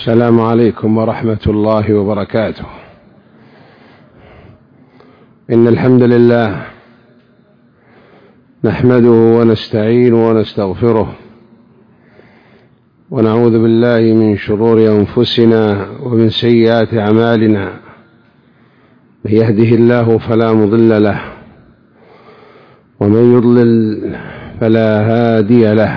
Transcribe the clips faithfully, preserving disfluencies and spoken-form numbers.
السلام عليكم ورحمة الله وبركاته. إن الحمد لله نحمده ونستعينه ونستغفره ونعوذ بالله من شرور أنفسنا ومن سيئات أعمالنا. من يهده الله فلا مضل له ومن يضلل فلا هادي له.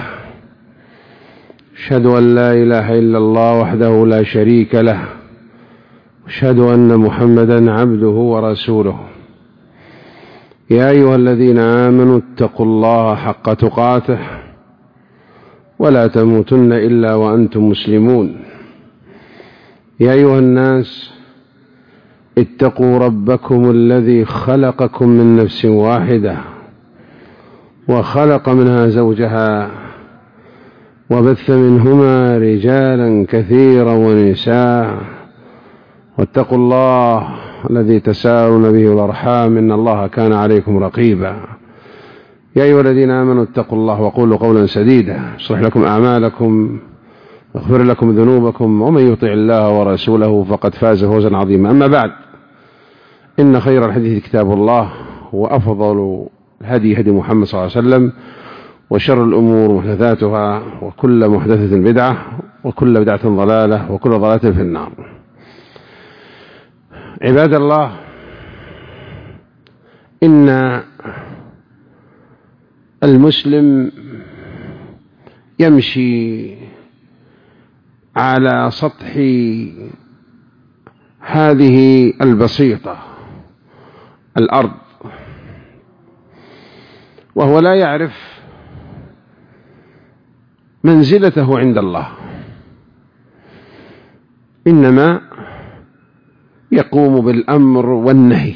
أشهد أن لا إله إلا الله وحده لا شريك له، أشهد أن محمدا عبده ورسوله. يا أيها الذين آمنوا اتقوا الله حق تقاته ولا تموتن إلا وأنتم مسلمون. يا أيها الناس اتقوا ربكم الذي خلقكم من نفس واحدة وخلق منها زوجها وبث منهما رجالا كثيرا ونساء، واتقوا الله الذي تساءلون به والأرحام إن الله كان عليكم رقيبا. يا أيها الذين آمنوا اتقوا الله وقولوا قولا سديدا يصلح لكم أعمالكم ويغفر لكم ذنوبكم، ومن يطع الله ورسوله فقد فاز فوزا عظيما. أما بعد، إن خير الحديث كتاب الله، وأفضل الهدي هدي محمد صلى الله عليه وسلم، وشر الأمور محدثاتها، وكل محدثة بدعة، وكل بدعة ضلالة، وكل ضلالة في النار. عباد الله، إن المسلم يمشي على سطح هذه البسيطة الأرض، وهو لا يعرف منزلته عند الله، إنما يقوم بالأمر والنهي،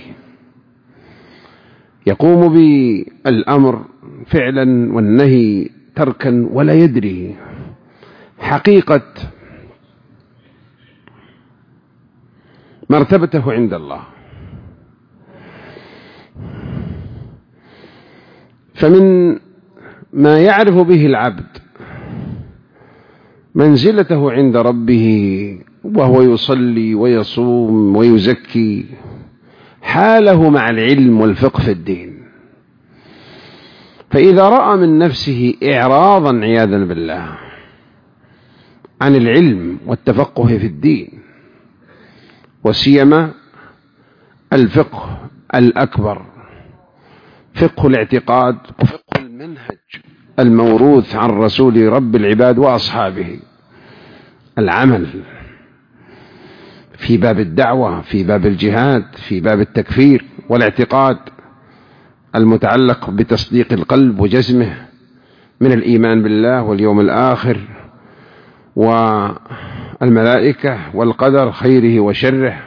يقوم بالأمر فعلا والنهي تركا، ولا يدري حقيقة مرتبته عند الله. فمن ما يعرف به العبد منزلته عند ربه وهو يصلي ويصوم ويزكي حاله مع العلم والفقه في الدين. فإذا رأى من نفسه إعراضا عياذا بالله عن العلم والتفقه في الدين، وسيما الفقه الأكبر، فقه الاعتقاد وفقه المنهج الموروث عن رسول رب العباد وأصحابه، العمل في باب الدعوة، في باب الجهاد، في باب التكفير، والاعتقاد المتعلق بتصديق القلب وجزمه من الإيمان بالله واليوم الآخر والملائكة والقدر خيره وشره.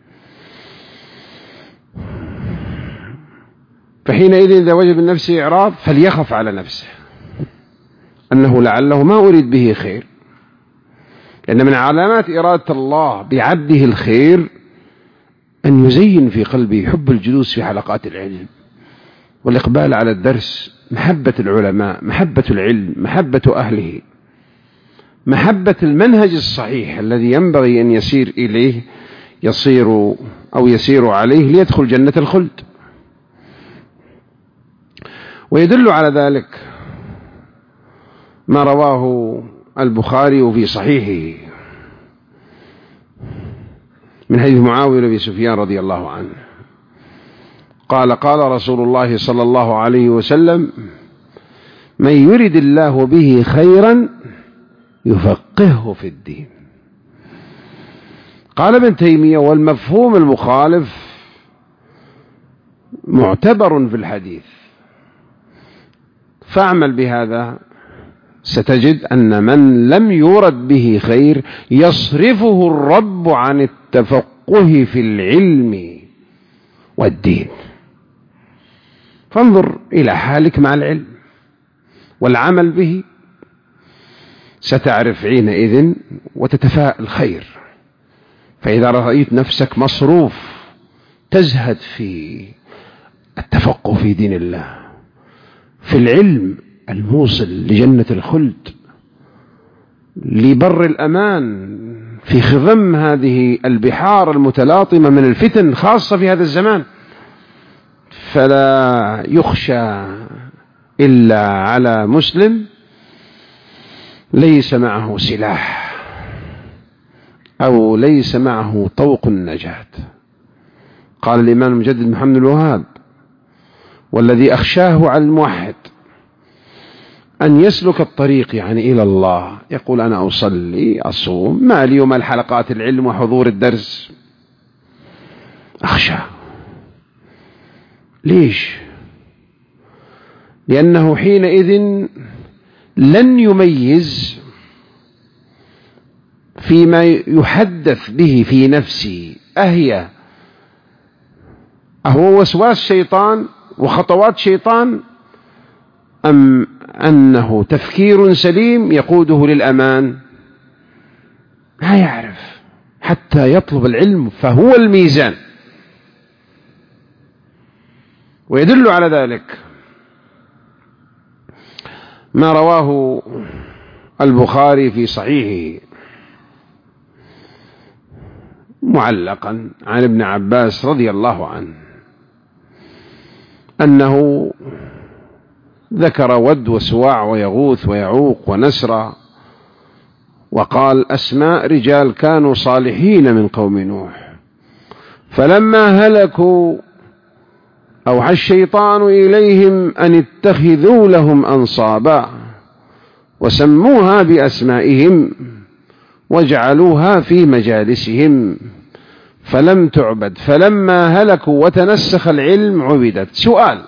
فحينئذ إذا وجد من نفسه إعراض فليخف على نفسه أنه لعله ما أريد به خير، لأن من علامات إرادة الله بعبده الخير أن يزين في قلبه حب الجلوس في حلقات العلم والإقبال على الدرس، محبة العلماء، محبة العلم، محبة أهله، محبة المنهج الصحيح الذي ينبغي أن يسير إليه يصير أو يسير عليه ليدخل جنة الخلد. ويدل على ذلك ما رواه البخاري في صحيحه من حديث معاوية بن سفيان رضي الله عنه قال: قال رسول الله صلى الله عليه وسلم: من يرد الله به خيرا يفقهه في الدين. قال ابن تيمية: والمفهوم المخالف معتبر في الحديث، فاعمل بهذا ستجد أن من لم يرد به خير يصرفه الرب عن التفقه في العلم والدين. فانظر إلى حالك مع العلم والعمل به، ستعرف حينئذ وتتفاءل خير. فإذا رأيت نفسك مصروف تزهد في التفقه في دين الله، في العلم الموصل لجنة الخلد، لبر الأمان في خضم هذه البحار المتلاطمة من الفتن خاصة في هذا الزمان، فلا يخشى إلا على مسلم ليس معه سلاح أو ليس معه طوق النجاة. قال الإمام المجدد محمد الوهاب: والذي أخشاه على الموحد أن يسلك الطريق يعني إلى الله، يقول أنا أصلي أصوم ما لي وما الحلقات العلم وحضور الدرس، أخشى. ليش؟ لأنه حينئذ لن يميز فيما يحدث به في نفسه أهي أهو وسواس شيطان وخطوات شيطان أم أنه تفكير سليم يقوده للأمان. لا يعرف حتى يطلب العلم، فهو الميزان. ويدل على ذلك ما رواه البخاري في صحيحه معلقا عن ابن عباس رضي الله عنه أنه ذكر ود وسواع ويغوث ويعوق ونسرا، وقال أسماء رجال كانوا صالحين من قوم نوح، فلما هلكوا أوحى الشيطان إليهم أن اتخذوا لهم أنصابا وسموها بأسمائهم وجعلوها في مجالسهم فلم تعبد، فلما هلكوا وتنسخ العلم عبدت. سؤال: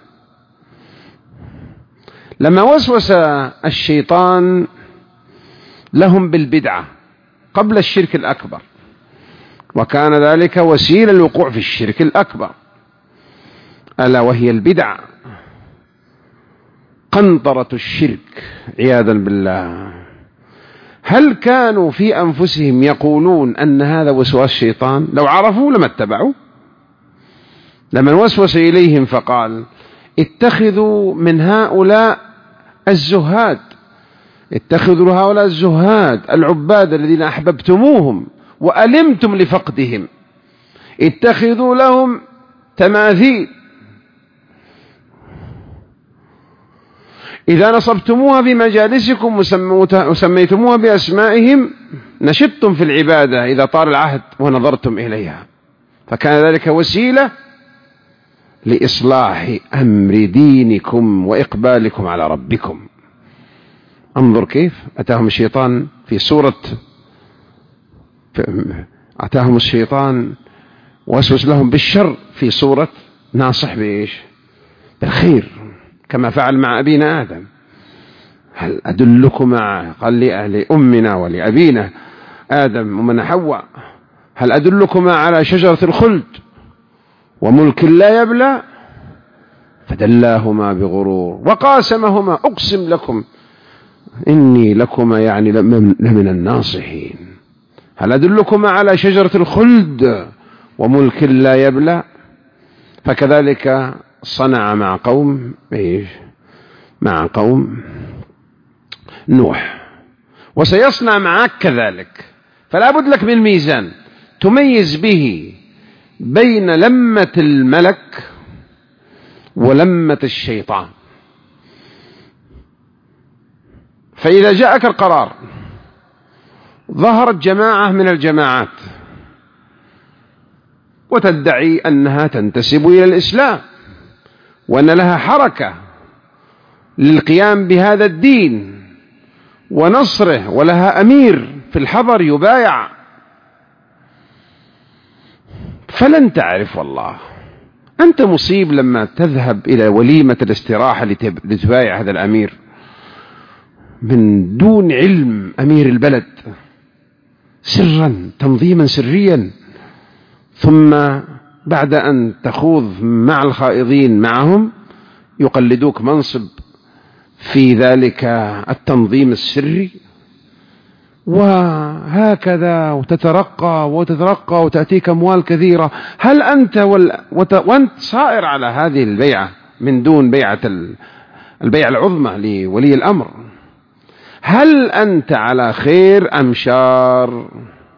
لما وسوس الشيطان لهم بالبدعة قبل الشرك الأكبر، وكان ذلك وسيلة للوقوع في الشرك الأكبر ألا وهي البدعة، قنطرة الشرك عياذا بالله، هل كانوا في أنفسهم يقولون أن هذا وسواس شيطان؟ لو عرفوا لما اتبعوا. لما وسوس إليهم فقال: اتخذوا من هؤلاء الزهاد، اتخذوا هؤلاء الزهاد العباد الذين أحببتموهم وألمتم لفقدهم، اتخذوا لهم تماثيل، إذا نصبتموها بمجالسكم وسميتموها بأسمائهم نشطتم في العبادة إذا طال العهد ونظرتم إليها، فكان ذلك وسيلة لإصلاح أمر دينكم وإقبالكم على ربكم. انظر كيف أتاهم الشيطان في سورة أتاهم الشيطان وسوس لهم بالشر في سورة ناصح بإيش؟ بالخير، كما فعل مع أبينا آدم. هل أدلكم قال لأهل أمنا ولأبينا آدم ومن حواء هل أدلكما على شجرة الخلد وملك لا يبلى، فدلاهما بغرور وقاسمهما أقسم لكم إني لكما يعني لمن الناصحين. هل أدلكما على شجرة الخلد وملك لا يبلى. فكذلك صنع مع قوم إيش؟ مع قوم نوح، وسيصنع معك كذلك. فلا بد لك من ميزان تميز به بين لمة الملك ولمة الشيطان. فإذا جاءك القرار ظهرت جماعة من الجماعات وتدعي أنها تنتسب إلى الإسلام وأن لها حركة للقيام بهذا الدين ونصره، ولها أمير في الحضر يبايع، فلن تعرف والله. أنت مصيب لما تذهب إلى وليمة الاستراحة لتبايع هذا الأمير من دون علم أمير البلد، سرا تنظيما سريا، ثم بعد أن تخوض مع الخائضين معهم يقلدوك منصب في ذلك التنظيم السري، وهكذا وتترقى وتترقى وتأتيك أموال كثيرة. هل أنت وال... وت... وأنت صائر على هذه البيعة من دون بيعة ال... البيعة العظمى لولي الأمر، هل أنت على خير أم شار؟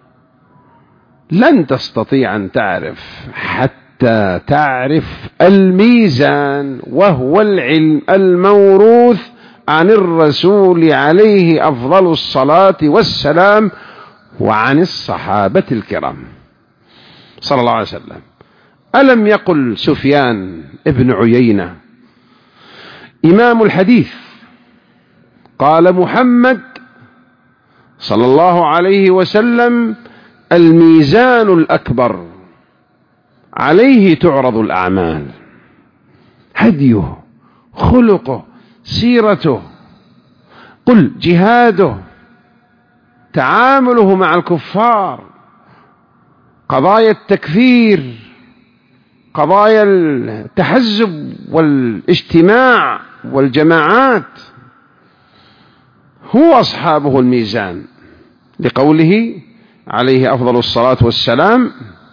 لن تستطيع أن تعرف حتى تعرف الميزان، وهو العلم الموروث عن الرسول عليه أفضل الصلاة والسلام وعن الصحابة الكرام صلى الله عليه وسلم. ألم يقل سفيان ابن عيينة إمام الحديث قال محمد صلى الله عليه وسلم: الميزان الأكبر عليه تعرض الأعمال. هديه، خلقه، سيرته، قل جهاده، تعامله مع الكفار، قضايا التكفير، قضايا التحزب والاجتماع والجماعات، هو أصحابه الميزان، لقوله عليه أفضل الصلاة والسلام: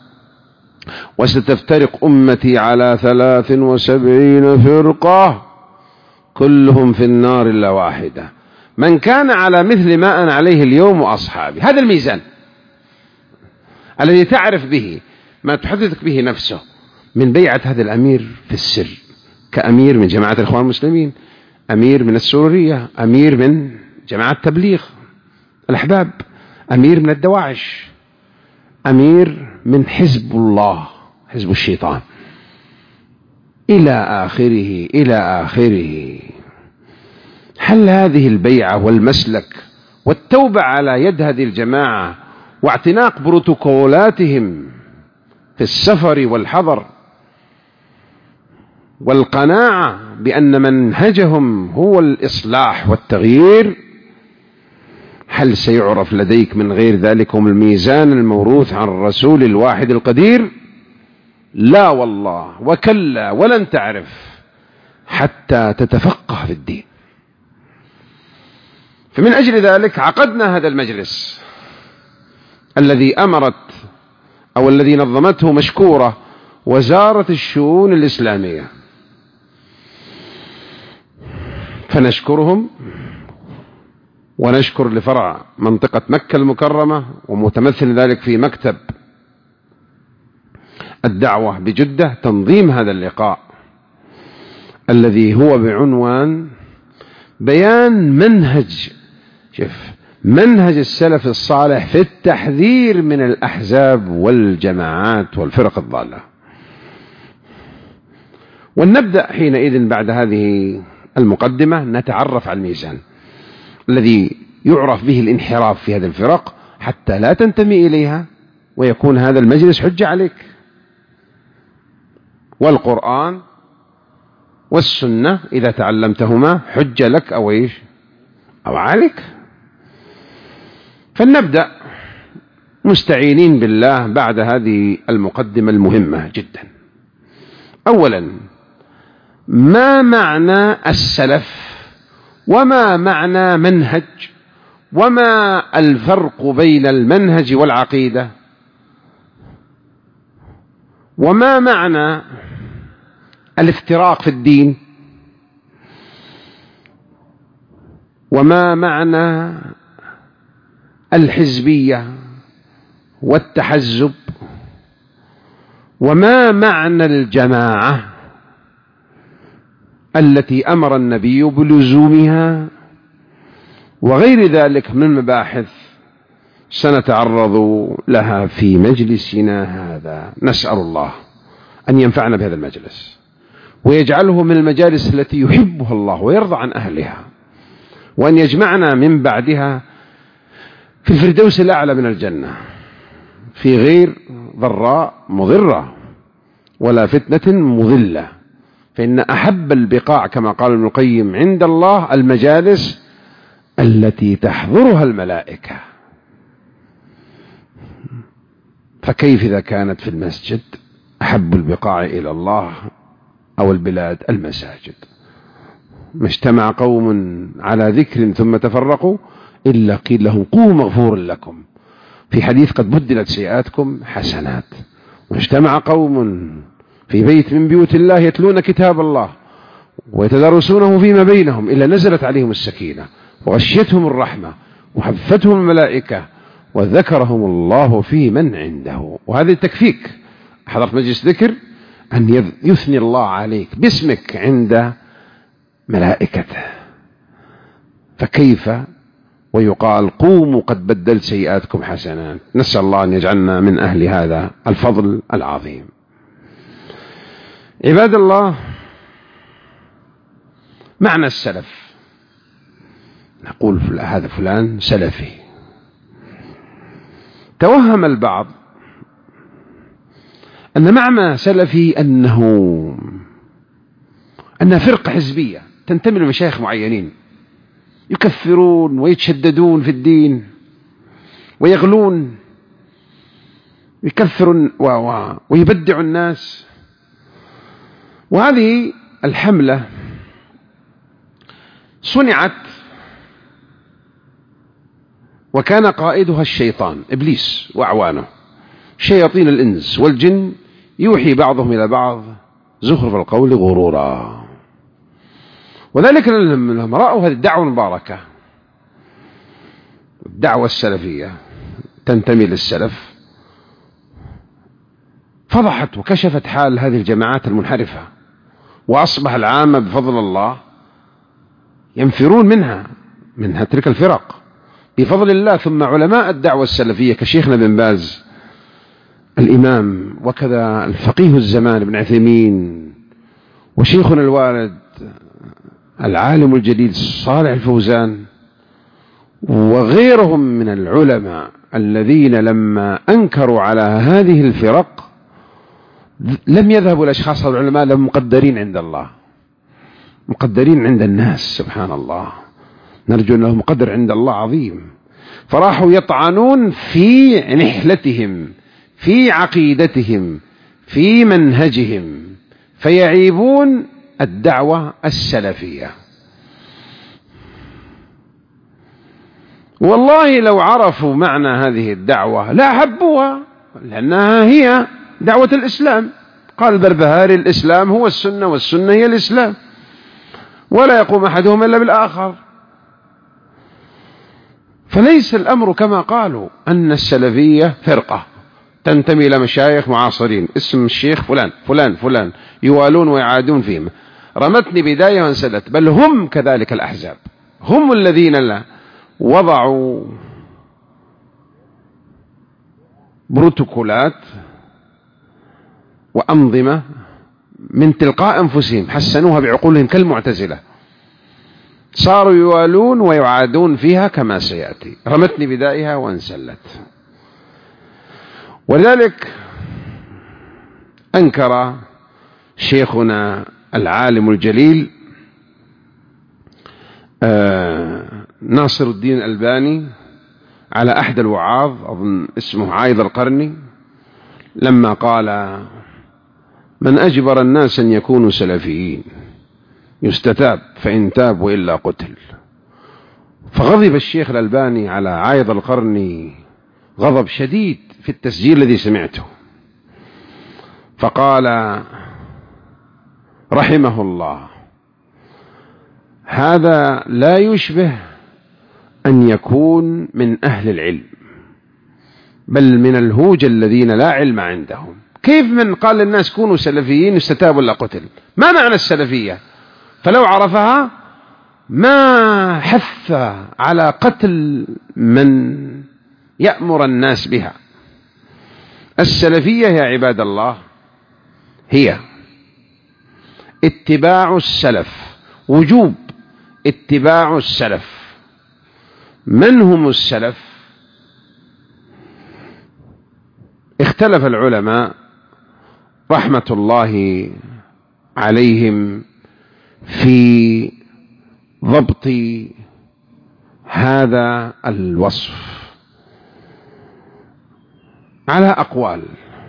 وستفترق أمتي على ثلاث وسبعين فرقة كلهم في النار إلا واحدة، من كان على مثل ما أنا عليه اليوم وأصحابي. هذا الميزان الذي تعرف به ما تحدثك به نفسه من بيعة هذا الأمير في السر، كأمير من جماعة الإخوان المسلمين، أمير من السرورية، أمير من جماعة تبليغ الأحباب، أمير من الدواعش، أمير من حزب الله، حزب الشيطان، إلى آخره إلى آخره. هل هذه البيعة والمسلك والتوبة على يد هذه الجماعة واعتناق بروتوكولاتهم في السفر والحضر والقناعة بأن منهجهم هو الإصلاح والتغيير، هل سيعرف لديك من غير ذلكم الميزان الموروث عن الرسول الواحد القدير؟ لا والله، وكلا، ولن تعرف حتى تتفقه في الدين. فمن أجل ذلك عقدنا هذا المجلس الذي أمرت أو الذي نظمته مشكورة وزارة الشؤون الإسلامية، فنشكرهم ونشكر لفرع منطقة مكة المكرمة ومتمثل ذلك في مكتب الدعوة بجدة تنظيم هذا اللقاء الذي هو بعنوان بيان منهج شوف منهج السلف الصالح في التحذير من الأحزاب والجماعات والفرق الضالة. ولنبدأ حينئذ بعد هذه المقدمة نتعرف على الميزان الذي يعرف به الانحراف في هذه الفرق حتى لا تنتمي إليها ويكون هذا المجلس حجة عليك، والقرآن والسنة إذا تعلمتهما حجة لك أو إيش أو عليك. فلنبدأ مستعينين بالله بعد هذه المقدمة المهمة جدا. أولا، ما معنى السلف وما معنى منهج وما الفرق بين المنهج والعقيدة وما معنى الافتراق في الدين وما معنى الحزبية والتحزب وما معنى الجماعة التي أمر النبي بلزومها وغير ذلك من مباحث سنتعرض لها في مجلسنا هذا. نسأل الله أن ينفعنا بهذا المجلس ويجعله من المجالس التي يحبها الله ويرضى عن أهلها، وأن يجمعنا من بعدها في الفردوس الأعلى من الجنة في غير ضراء مضرة ولا فتنة مضلة، فإن أحب البقاع كما قال ابن القيم عند الله المجالس التي تحضرها الملائكة. فكيف إذا كانت في المسجد أحب البقاع إلى الله أو البلاد المساجد؟ ما اجتمع قوم على ذكر ثم تفرقوا إلا قيل لهم قوموا مغفور لكم، في حديث قد بدلت سيئاتكم حسنات. واجتمع قوم في بيت من بيوت الله يتلون كتاب الله ويتدارسونه فيما بينهم إلا نزلت عليهم السكينة وغشيتهم الرحمة وحفتهم الملائكة وذكرهم الله في من عنده. وهذا تكفيك حضرت مجلس ذكر أن يثني الله عليك باسمك عند ملائكته، فكيف ويقال قوموا قد بدلت سيئاتكم حسنات. نسأل الله أن يجعلنا من أهل هذا الفضل العظيم. عباد الله، معنى السلف، نقول هذا فلان سلفي. توهم البعض أن معنى سلفي أنه أنها فرقة حزبية تنتمي لمشايخ معينين يكفرون ويتشددون في الدين ويغلون يكفرون ويبدعوا الناس. وهذه الحملة صنعت وكان قائدها الشيطان إبليس وأعوانه، شياطين الإنس والجن، يوحي بعضهم إلى بعض زخرف القول غرورا. وذلك لما رأوا هذه الدعوة المباركة، الدعوة السلفية تنتمي للسلف، فضحت وكشفت حال هذه الجماعات المنحرفة، وأصبح العامة بفضل الله ينفرون منها من تلك الفرق بفضل الله. ثم علماء الدعوة السلفية كشيخنا بن باز الإمام، وكذا الفقيه الزمان ابن عثيمين، وشيخنا الوالد العالم الجليل صالح الفوزان، وغيرهم من العلماء الذين لما أنكروا على هذه الفرق لم يذهبوا الأشخاص العلماء لهم مقدرين عند الله، مقدرين عند الناس، سبحان الله، نرجو أنه مقدر عند الله عظيم. فراحوا يطعنون في نحلتهم، في عقيدتهم، في منهجهم، فيعيبون الدعوة السلفية. والله لو عرفوا معنى هذه الدعوة لا حبوها، لأنها هي دعوة الإسلام. قال البربهاري: الإسلام هو السنة والسنة هي الإسلام، ولا يقوم أحدهما إلا بالآخر. فليس الأمر كما قالوا أن السلفية فرقة تنتمي إلى مشايخ معاصرين، اسم الشيخ فلان فلان فلان، يوالون ويعادون فيهم. رمتني بداية وانسدت، بل هم كذلك الأحزاب، هم الذين وضعوا بروتوكولات وأنظمة من تلقاء أنفسهم، حسنوها بعقولهم كالمعتزلة، صاروا يوالون ويعادون فيها كما سيأتي. رمتني بدائها وانسلت. ولذلك أنكر شيخنا العالم الجليل ناصر الدين الألباني على أحد الوعاظ، أظن اسمه عايض القرني، لما قال: من أجبر الناس أن يكونوا سلفيين يستتاب، فإن تاب وإلا قتل. فغضب الشيخ الألباني على عايض القرني غضب شديد في التسجيل الذي سمعته، فقال رحمه الله: هذا لا يشبه أن يكون من أهل العلم، بل من الهوج الذين لا علم عندهم. كيف من قال للناس كونوا سلفيين يستتاب ولا قتل؟ ما معنى السلفية؟ فلو عرفها ما حث على قتل من يأمر الناس بها. السلفية يا عباد الله هي اتباع السلف، وجوب اتباع السلف. من هم السلف؟ اختلف العلماء رحمة الله عليهم في ضبط هذا الوصف على أقوال،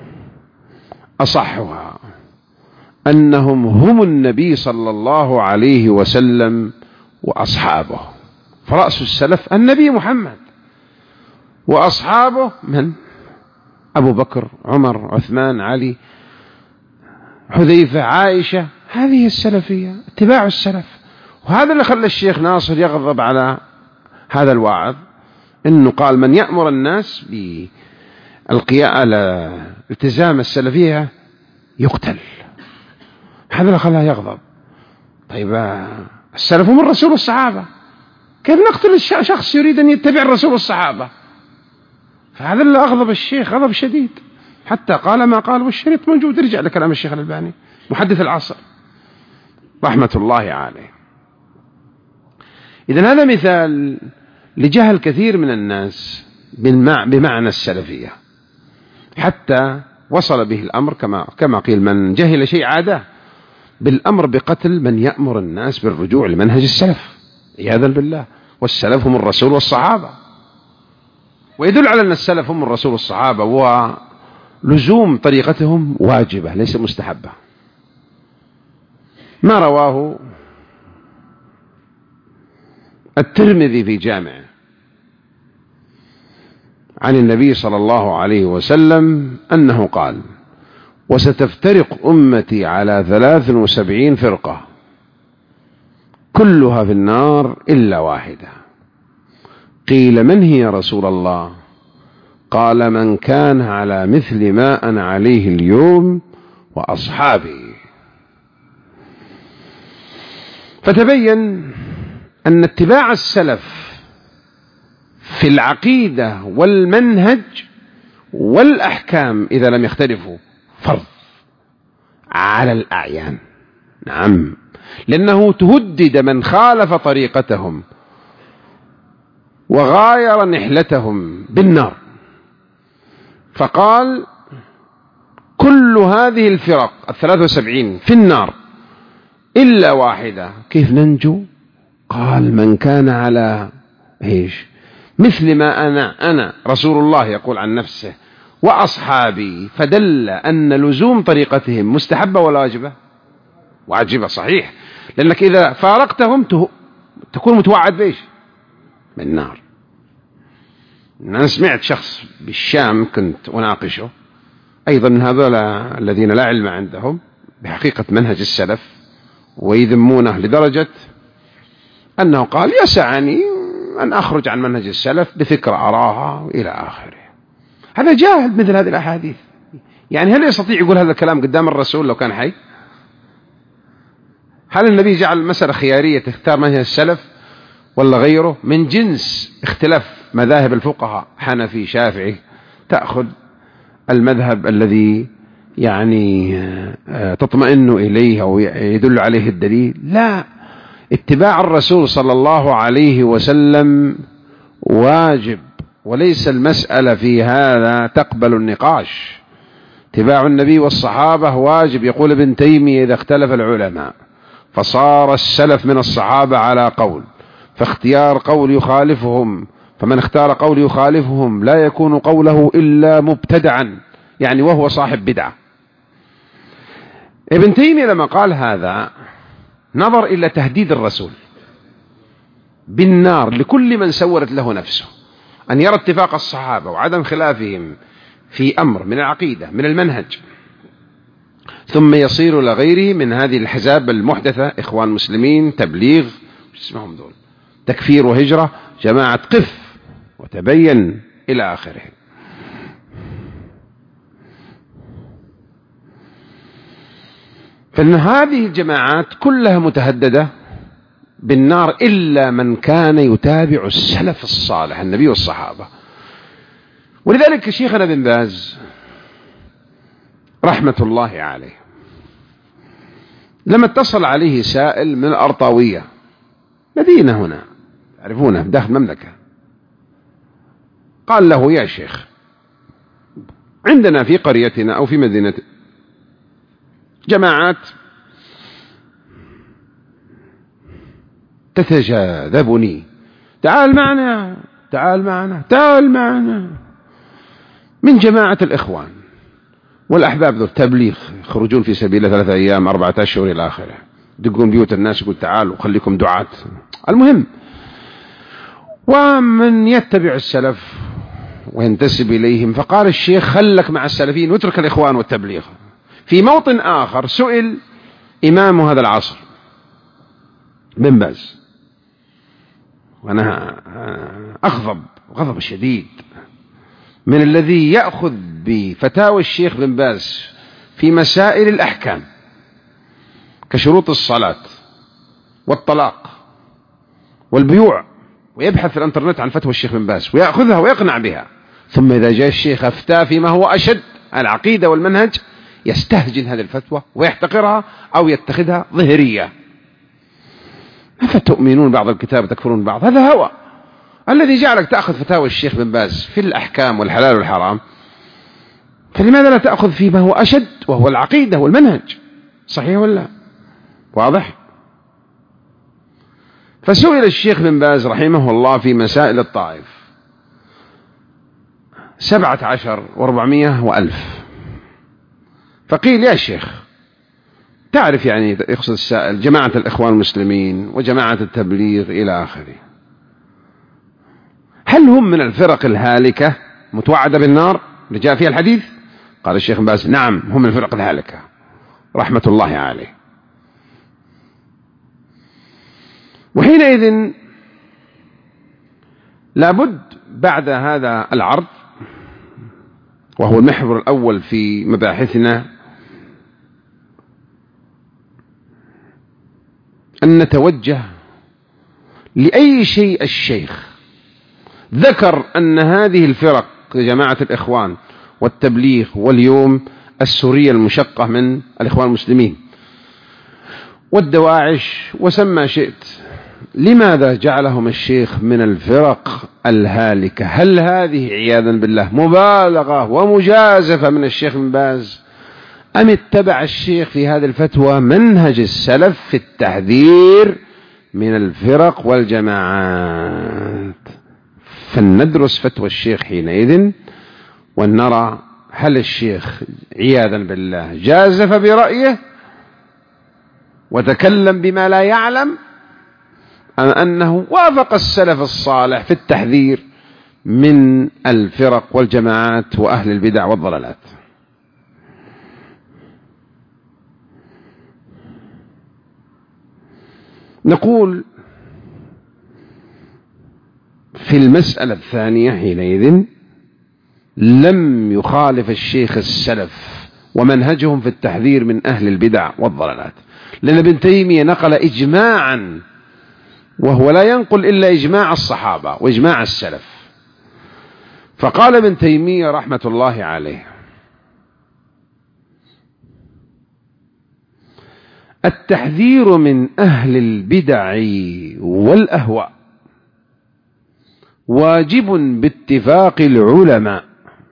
أصحها أنهم هم النبي صلى الله عليه وسلم وأصحابه. فرأس السلف النبي محمد، وأصحابه من؟ أبو بكر، عمر، عثمان، علي، حذيفة، عائشة. هذه السلفية، اتباع السلف. وهذا اللي خلى الشيخ ناصر يغضب على هذا الواعظ، إنه قال من يأمر الناس بالقيام على التزام السلفية يقتل. هذا اللي خلاه يغضب. طيب السلف هم الرسول والصحابة، كيف نقتل شخص يريد أن يتبع الرسول والصحابة؟ فهذا اللي أغضب الشيخ غضب شديد، حتى قال ما قال، والشريط موجود، رجع لكلام الشيخ الألباني محدث العصر رحمة الله عليه. إذن هذا مثال لجهل كثير من الناس بمعنى السلفية، حتى وصل به الأمر كما كما قيل من جهل شيء عاده بالأمر بقتل من يأمر الناس بالرجوع لمنهج السلف عياذا بالله. والسلف هم الرسول والصحابة، ويدل على أن السلف هم الرسول والصحابة ولزوم طريقتهم واجبة ليس مستحبة. ما رواه الترمذي في جامعه عن النبي صلى الله عليه وسلم أنه قال: وستفترق أمتي على ثلاث وسبعين فرقة كلها في النار إلا واحدة. قيل من هي يا رسول الله؟ قال من كان على مثل ما أنا عليه اليوم وأصحابي. فتبين أن اتباع السلف في العقيدة والمنهج والأحكام إذا لم يختلفوا فرض على الأعيان. نعم، لأنه تهدد من خالف طريقتهم وغاير نحلتهم بالنار. فقال كل هذه الفرق الثلاث وسبعين في النار إلا واحدة. كيف ننجو؟ قال من كان على إيش؟ مثل ما أنا أنا رسول الله يقول عن نفسه وأصحابي. فدل أن لزوم طريقتهم مستحبة ولا واجبة؟ واجبة صحيح، لأنك إذا فارقتهم تكون متوعد بإيش؟ بالنار. أنا سمعت شخص بالشام كنت أناقشه أيضا من هذول الذين لا علم عندهم بحقيقة منهج السلف ويذمونه لدرجة أنه قال يسعني أن أخرج عن منهج السلف بفكرة أراها إلى آخره. هذا جاهل مثل هذه الأحاديث. يعني هل يستطيع يقول هذا الكلام قدام الرسول لو كان حي؟ هل النبي جعل المسألة خيارية تختار منهج السلف ولا غيره؟ من جنس اختلاف مذاهب الفقهاء حنفي شافعي تأخذ المذهب الذي يعني تطمئن إليه أو يدل عليه الدليل. لا، اتباع الرسول صلى الله عليه وسلم واجب، وليس المسألة في هذا تقبل النقاش. اتباع النبي والصحابة واجب. يقول ابن تيمية إذا اختلف العلماء فصار السلف من الصحابة على قول، فاختيار قول يخالفهم، فمن اختار قول يخالفهم لا يكون قوله إلا مبتدعا، يعني وهو صاحب بدعة. ابن تيمية لما قال هذا نظر إلى تهديد الرسول بالنار لكل من سورت له نفسه أن يرى اتفاق الصحابة وعدم خلافهم في أمر من العقيدة من المنهج، ثم يصير لغيره من هذه الحزاب المحدثة، إخوان مسلمين، تبليغ، اسمهم دول، تكفير وهجرة، جماعة قف وتبين إلى آخره. فإن هذه الجماعات كلها متهددة بالنار إلا من كان يتابع السلف الصالح النبي والصحابة. ولذلك شيخنا بن باز رحمة الله عليه لما اتصل عليه سائل من الأرطاوية مدينة هنا تعرفونها داخل المملكة، قال له يا شيخ عندنا في قريتنا أو في مدينة جماعات تتجاذبني، تعال معنا تعال معنا تعال معنا، من جماعة الإخوان والأحباب ذو التبليغ يخرجون في سبيل ثلاثة أيام أربعة أشهر إلى آخره، يدقون بيوت الناس يقول تعالوا خليكم دعاة. المهم، ومن يتبع السلف وينتسب إليهم. فقال الشيخ خلك مع السلفيين واترك الإخوان والتبليغ. في موطن آخر سئل إمام هذا العصر بن باز، وأنا أغضب غضب شديد من الذي يأخذ بفتاوى الشيخ بن باز في مسائل الأحكام كشروط الصلاة والطلاق والبيوع، ويبحث في الانترنت عن فتوى الشيخ بن باز ويأخذها ويقنع بها، ثم إذا جاء الشيخ أفتى فيما هو أشد العقيدة والمنهج يستهجن هذه الفتوى ويحتقرها أو يتخذها ظهرية. أفتؤمنون بعض الكتاب وتكفرون بعض؟ هذا هوى. الذي جعلك تأخذ فتاوى الشيخ بن باز في الأحكام والحلال والحرام، فلماذا لا تأخذ فيما هو أشد وهو العقيدة والمنهج؟ صحيح ولا واضح؟ فسئل الشيخ بن باز رحمه الله في مسائل الطائف سبعة عشر واربعمائة وألف، فقيل يا شيخ تعرف يعني يقصد السائل جماعة الإخوان المسلمين وجماعة التبليغ إلى آخره، هل هم من الفرق الهالكة متوعدة بالنار اللي جاء فيها الحديث؟ قال الشيخ بن باز نعم هم من الفرق الهالكة رحمة الله عليه. وحينئذ لابد بعد هذا العرض، وهو المحور الأول في مباحثنا، أن نتوجه لأي شيء الشيخ ذكر أن هذه الفرق جماعة الإخوان والتبليغ واليوم السورية المشقة من الإخوان المسلمين والدواعش وسمى شئت، لماذا جعلهم الشيخ من الفرق الهالكة؟ هل هذه عياذا بالله مبالغة ومجازفة من الشيخ بن باز، أم اتبع الشيخ في هذه الفتوى منهج السلف في التحذير من الفرق والجماعات؟ فلندرس فتوى الشيخ حينئذ ونرى هل الشيخ عياذا بالله جازف برأيه وتكلم بما لا يعلم، أم أنه وافق السلف الصالح في التحذير من الفرق والجماعات وأهل البدع والضلالات. نقول في المسألة الثانية حينئذ لم يخالف الشيخ السلف ومنهجهم في التحذير من أهل البدع والضلالات، لأن ابن تيمية نقل إجماعا، وهو لا ينقل إلا إجماع الصحابة وإجماع السلف. فقال ابن تيمية رحمة الله عليه: التحذير من أهل البدع والأهواء واجب باتفاق العلماء،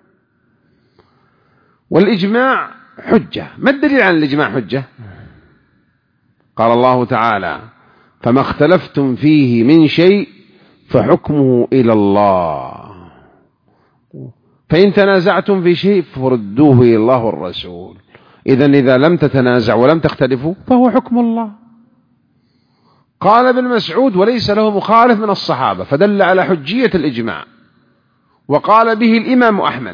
والإجماع حجة. ما الدليل على الإجماع حجة؟ قال الله تعالى: فما اختلفتم فيه من شيء فحكمه إلى الله، فإن تنازعتم في شيء فردوه إلى الله والرسول. إذن إذا لم تتنازع ولم تختلفوا فهو حكم الله. قال ابن مسعود: وليس له مخالف من الصحابة، فدل على حجية الإجماع، وقال به الإمام أحمد.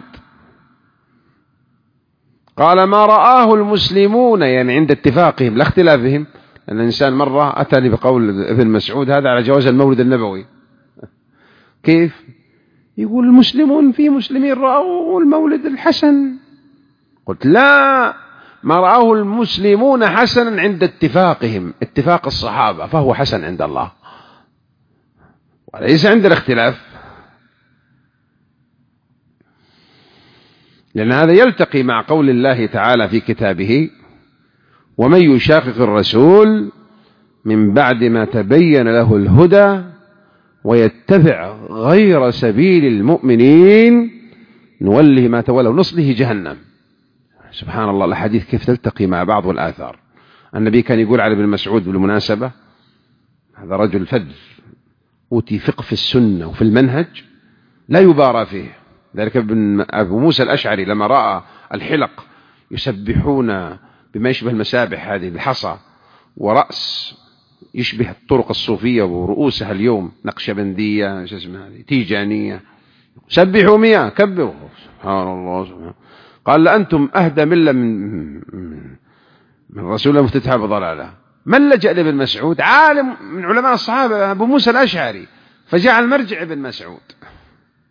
قال: ما رآه المسلمون، يعني عند اتفاقهم لا اختلافهم، أن الإنسان مرة أتاني بقول ابن مسعود هذا على جواز المولد النبوي. كيف؟ يقول المسلمون في مسلمين رأوا المولد الحسن. قلت: لا، ما رآه المسلمون حسنا عند اتفاقهم، اتفاق الصحابة، فهو حسن عند الله وليس عند الاختلاف، لأن هذا يلتقي مع قول الله تعالى في كتابه: ومن يشاقق الرسول من بعد ما تبين له الهدى ويتبع غير سبيل المؤمنين نوله ما تولى ونصله جهنم. سبحان الله، الحديث كيف تلتقي مع بعض والآثار. النبي كان يقول على ابن مسعود بالمناسبة: هذا رجل فذ أوتي فقه في السنة وفي المنهج لا يبارى فيه. ذلك ابن أبو موسى الأشعري لما رأى الحلق يسبحون بما يشبه المسابح هذه الحصى ورأس يشبه الطرق الصوفية ورؤوسها اليوم نقشبندية تيجانية، سبحوا مئة كبروا، سبحان الله سبحانه. قال: لأنتم أهدى ملة من من رسول الله مفتتحة بضلالة. من لجأ لابن مسعود؟ عالم من علماء الصحابة أبو موسى الأشعري، فجعل مرجع ابن مسعود.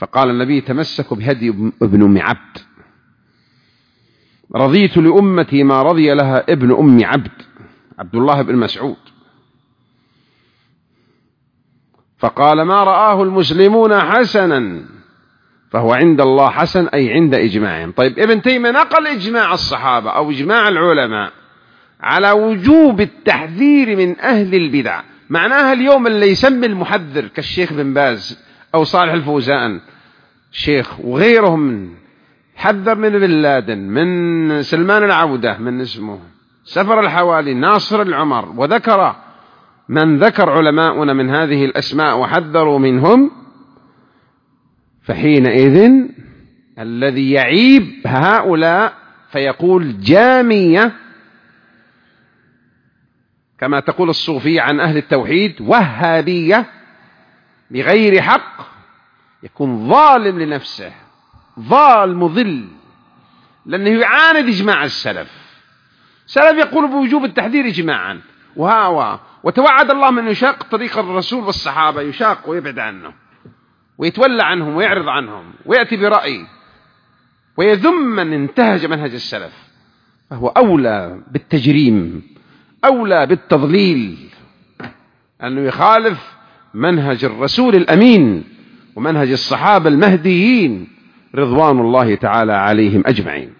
فقال النبي تمسكوا بهدي ابن أم عبد، رضيت لأمتي ما رضي لها ابن أم عبد، عبد الله بن مسعود. فقال ما رآه المسلمون حسنا فهو عند الله حسن، أي عند إجماعهم. طيب ابن تيمية نقل إجماع الصحابة أو إجماع العلماء على وجوب التحذير من أهل البدع. معناها اليوم اللي يسمي المحذر كالشيخ بن باز أو صالح الفوزان شيخ وغيرهم من حذر من بن لادن، من سلمان العودة، من اسمه سفر الحوالي، ناصر العمر، وذكر من ذكر علماؤنا من هذه الأسماء وحذروا منهم، فحينئذ الذي يعيب هؤلاء فيقول جامية كما تقول الصوفية عن أهل التوحيد، وهابية بغير حق، يكون ظالم لنفسه، ضال مضل، لأنه يعاند إجماع السلف. السلف يقول بوجوب التحذير إجماعا، وهاوى وتوعد الله من يشاق طريق الرسول والصحابة، يشاق ويبعد عنه ويتولى عنهم ويعرض عنهم ويأتي برأي ويذم من انتهج منهج السلف، فهو أولى بالتجريم، أولى بالتضليل، أنه يخالف منهج الرسول الأمين ومنهج الصحابة المهديين رضوان الله تعالى عليهم أجمعين.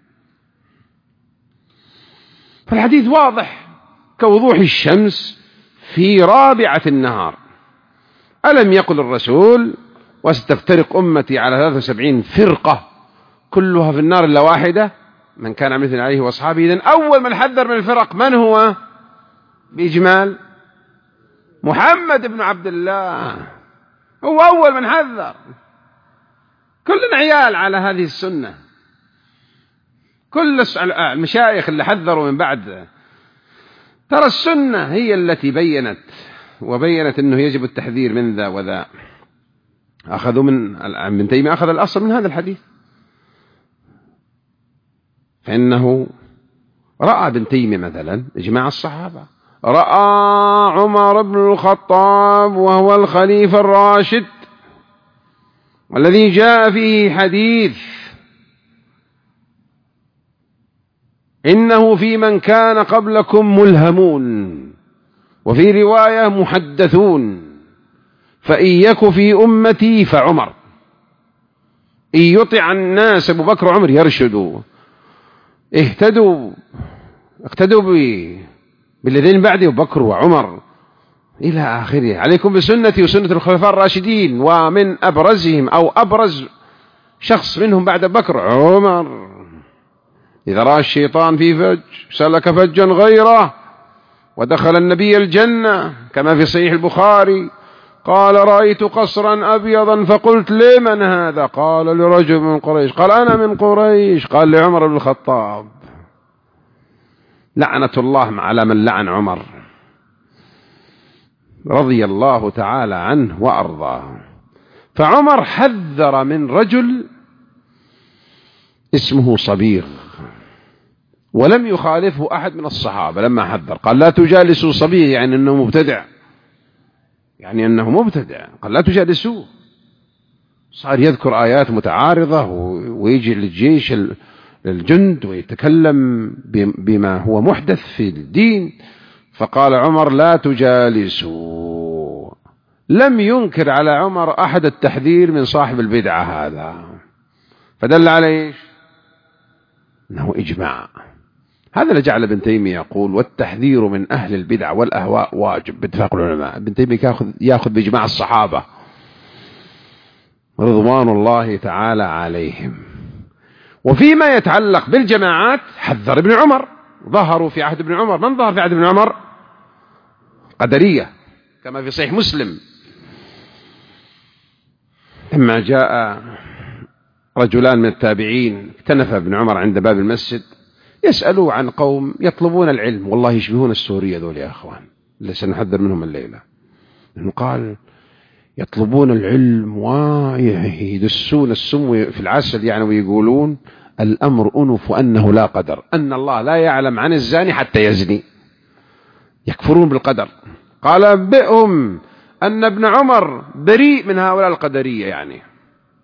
فالحديث واضح كوضوح الشمس في رابعة النهار. ألم يقل الرسول وستفترق أمتي على ثلاث وسبعين فرقة كلها في النار إلا واحدة من كان مثل عليه وأصحابه. إذن أول من حذر من الفرق من هو بإجمال؟ محمد بن عبد الله، هو أول من حذر. كلنا عيال على هذه السنة، كل المشايخ اللي حذروا من بعد، ترى السنة هي التي بينت وبينت أنه يجب التحذير من ذا وذا. أخذوا من ابن تيمية أخذ الأصل من هذا الحديث، فإنه رأى ابن تيمية مثلا إجماع الصحابة، رأى عمر بن الخطاب وهو الخليفة الراشد والذي جاء فيه حديث إنه في من كان قبلكم ملهمون، وفي رواية محدثون، فإن يك في أمتي فعمر، إن يطع الناس أبو بكر وعمر يرشدوا، اهتدوا اقتدوا بالذين بعدي أبو بكر وعمر إلى آخره. عليكم بسنتي وسنة الخلفاء الراشدين، ومن أبرزهم أو أبرز شخص منهم بعد بكر عمر. إذا رأى الشيطان في فج سلك فجا غيره ودخل النبي الجنة، كما في صحيح البخاري قال رأيت قصرا أبيضا فقلت لمن هذا؟ قال لرجل من قريش. قال أنا من قريش. قال لعمر بن الخطاب. لعنة الله على من لعن عمر رضي الله تعالى عنه وأرضاه. فعمر حذر من رجل اسمه صبيغ، ولم يخالفه أحد من الصحابة لما حذر. قال لا تجالسوا صبيغ، يعني أنه مبتدع، يعني أنه مبتدع، قال لا تجالسوه. صار يذكر آيات متعارضة ويجي للجيش الجند ويتكلم بما هو محدث في الدين. فقال عمر لا تجالسوا. لم ينكر على عمر أحد التحذير من صاحب البدعة هذا، فدل عليه أنه إجماع. هذا اللي جعل ابن تيمية يقول والتحذير من أهل البدع والأهواء واجب باتفاق العلماء. ابن تيمية يأخذ, يأخذ بإجماع الصحابة رضوان الله تعالى عليهم. وفيما يتعلق بالجماعات حذر ابن عمر، ظهروا في عهد ابن عمر. من ظهر في عهد ابن عمر؟ قدرية، كما في صحيح مسلم لما جاء رجلان من التابعين اكتنف ابن عمر عند باب المسجد يسألوا عن قوم يطلبون العلم، والله يشبهون السورية ذول يا أخوان اللي سنحذر منهم الليلة. إنه قال يطلبون العلم ويدسون السم في العسل يعني، ويقولون الأمر أنف وأنه لا قدر، أن الله لا يعلم عن الزاني حتى يزني، يكفرون بالقدر. قال أنبئهم أن ابن عمر بريء من هؤلاء القدرية يعني.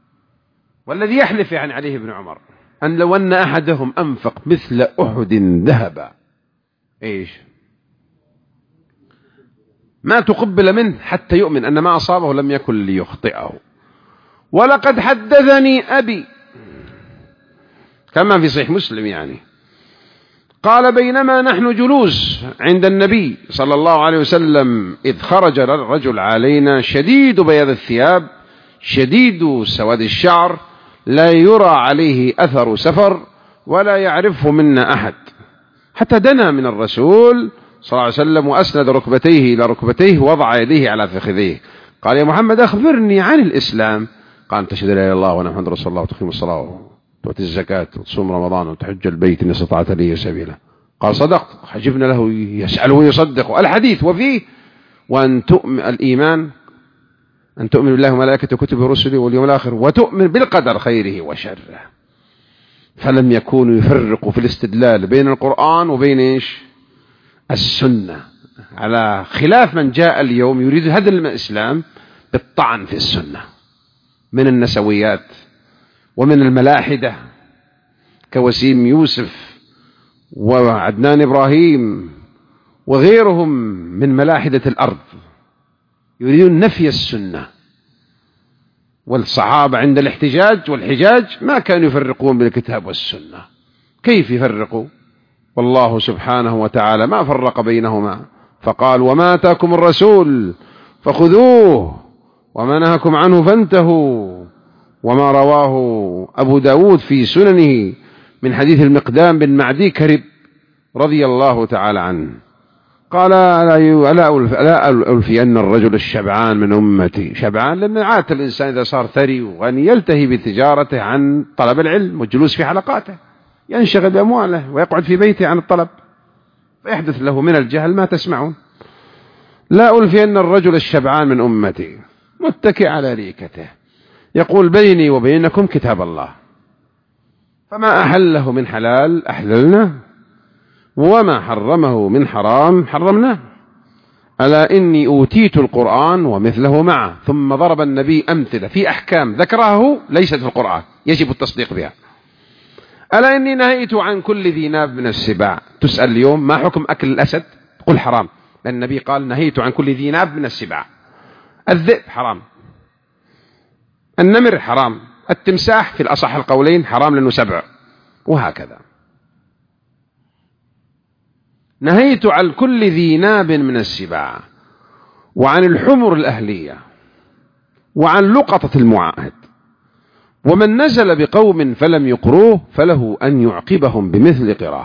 والذي يحلف يعني عليه ابن عمر أن لو أن أحدهم أنفق مثل أحد ذهبا إيش ما تقبل منه حتى يؤمن أن ما أصابه لم يكن ليخطئه. ولقد حدثني أبي كما في صحيح مسلم يعني قال بينما نحن جلوس عند النبي صلى الله عليه وسلم إذ خرج الرجل علينا شديد بياض الثياب شديد سواد الشعر لا يرى عليه أثر سفر ولا يعرفه منا أحد حتى دنا من الرسول صلى الله عليه وسلم وأسند ركبتيه إلى ركبتيه ووضع يديه على فخذيه. قال يا محمد أخبرني عن الإسلام. قال تشهد لا إله إلا الله وأن محمد رسول الله وتقيم الصلاة وتؤتي الزكاة وتصوم رمضان وتحج البيت إن استطعت إليه سبيلا. قال صدقت. حجبنا له يسأل ويصدق الحديث وفيه وأن تؤمن الإيمان أن تؤمن بالله وملائكته وكتبه ورسله واليوم الآخر وتؤمن بالقدر خيره وشره. فلم يكونوا يفرقوا في الاستدلال بين القرآن وبين إيش السنة على خلاف من جاء اليوم يريد هدم الإسلام بالطعن في السنة من النسويات ومن الملاحدة كوسيم يوسف وعدنان إبراهيم وغيرهم من ملاحدة الأرض يريدون نفي السنة. والصحابة عند الاحتجاج والحجاج ما كانوا يفرقون بين الكتاب والسنة. كيف يفرقوا؟ والله سبحانه وتعالى ما فرق بينهما فقال وما آتاكم الرسول فخذوه وما نهاكم عنه فانتهوا. وما رواه أبو داود في سننه من حديث المقدام بن معدي كرب رضي الله تعالى عنه قال ألا ألفي أن الرجل الشبعان من أمتي شبعان لأن عادة الإنسان إذا صار ثري وغني يلتهي بتجارته عن طلب العلم والجلوس في حلقاته ينشغل بأمواله ويقعد في بيته عن الطلب فيحدث له من الجهل ما تسمعون. لا ألفي أن الرجل الشبعان من أمتي متكئ على ريكته يقول بيني وبينكم كتاب الله فما أحله من حلال أحللنا وما حرمه من حرام حرمناه. ألا إني أوتيت القرآن ومثله معه. ثم ضرب النبي أمثلة في أحكام ذكره ليست في القرآن يجب التصديق بها. ألا إني نهيت عن كل ذي ناب من السباع. تسأل اليوم ما حكم أكل الأسد قل حرام لأن النبي قال نهيت عن كل ذي ناب من السباع. الذئب حرام النمر حرام التمساح في الأصح القولين حرام لأنه سبع وهكذا. نهيت عن كل ذي ناب من السباع وعن الحمر الأهلية وعن لقطة المعاهد. ومن نزل بقوم فلم يقروه فله أن يعقبهم بمثل قراه.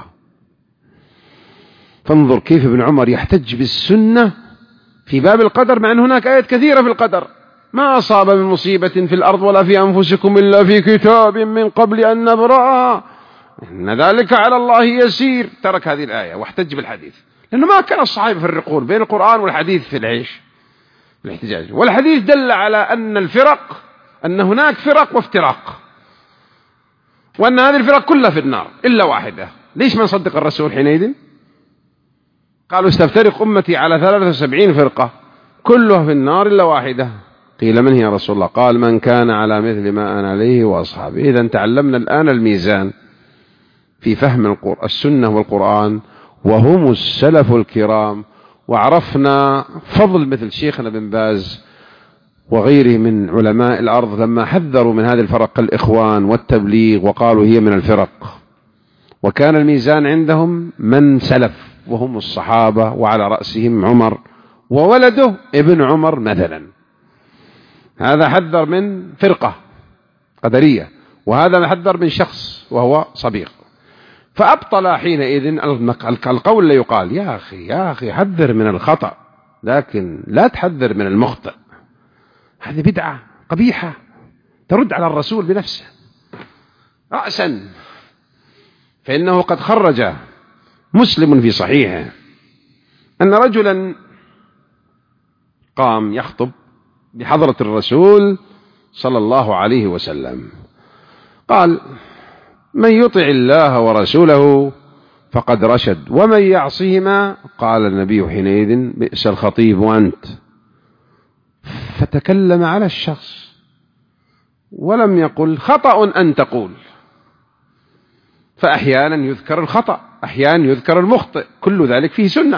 فانظر كيف ابن عمر يحتج بالسنة في باب القدر مع أن هناك آيات كثيرة في القدر ما أصاب من مصيبة في الأرض ولا في أنفسكم إلا في كتاب من قبل أن نبرأها إن ذلك على الله يسير. ترك هذه الآية واحتج بالحديث لأنه ما كان الصحابة يفرقون بين القرآن والحديث في العيش الاحتجاج. والحديث دل على أن الفرق أن هناك فرق وافتراق وأن هذه الفرق كلها في النار إلا واحدة. ليش ما نصدق الرسول حينئذ؟ قالوا استفترق أمتي على ثلاثة وسبعين فرقة كلها في النار إلا واحدة. قيل من هي يا رسول الله؟ قال من كان على مثل ما أنا عليه وأصحابي. إذن تعلمنا الآن الميزان في فهم السنة والقرآن وهم السلف الكرام وعرفنا فضل مثل شيخنا بن باز وغيره من علماء الأرض لما حذروا من هذه الفرق الإخوان والتبليغ وقالوا هي من الفرق. وكان الميزان عندهم من سلف وهم الصحابة وعلى رأسهم عمر وولده ابن عمر مثلا. هذا حذر من فرقة قدرية وهذا حذر من شخص وهو صبيغ. فأبطل حينئذ القول اللي يقال يا أخي يا أخي حذر من الخطأ لكن لا تحذر من المخطئ. هذه بدعة قبيحة ترد على الرسول بنفسه رأسا. فإنه قد خرج مسلم في صحيحه أن رجلا قام يخطب بحضرة الرسول صلى الله عليه وسلم قال من يطع الله ورسوله فقد رشد ومن يعصهما قال النبي حينئذ بئس الخطيب وأنت. فتكلم على الشخص ولم يقل خطأ أن تقول، فأحيانا يذكر الخطأ، أحيانا يذكر المخطئ، كل ذلك فيه سنة.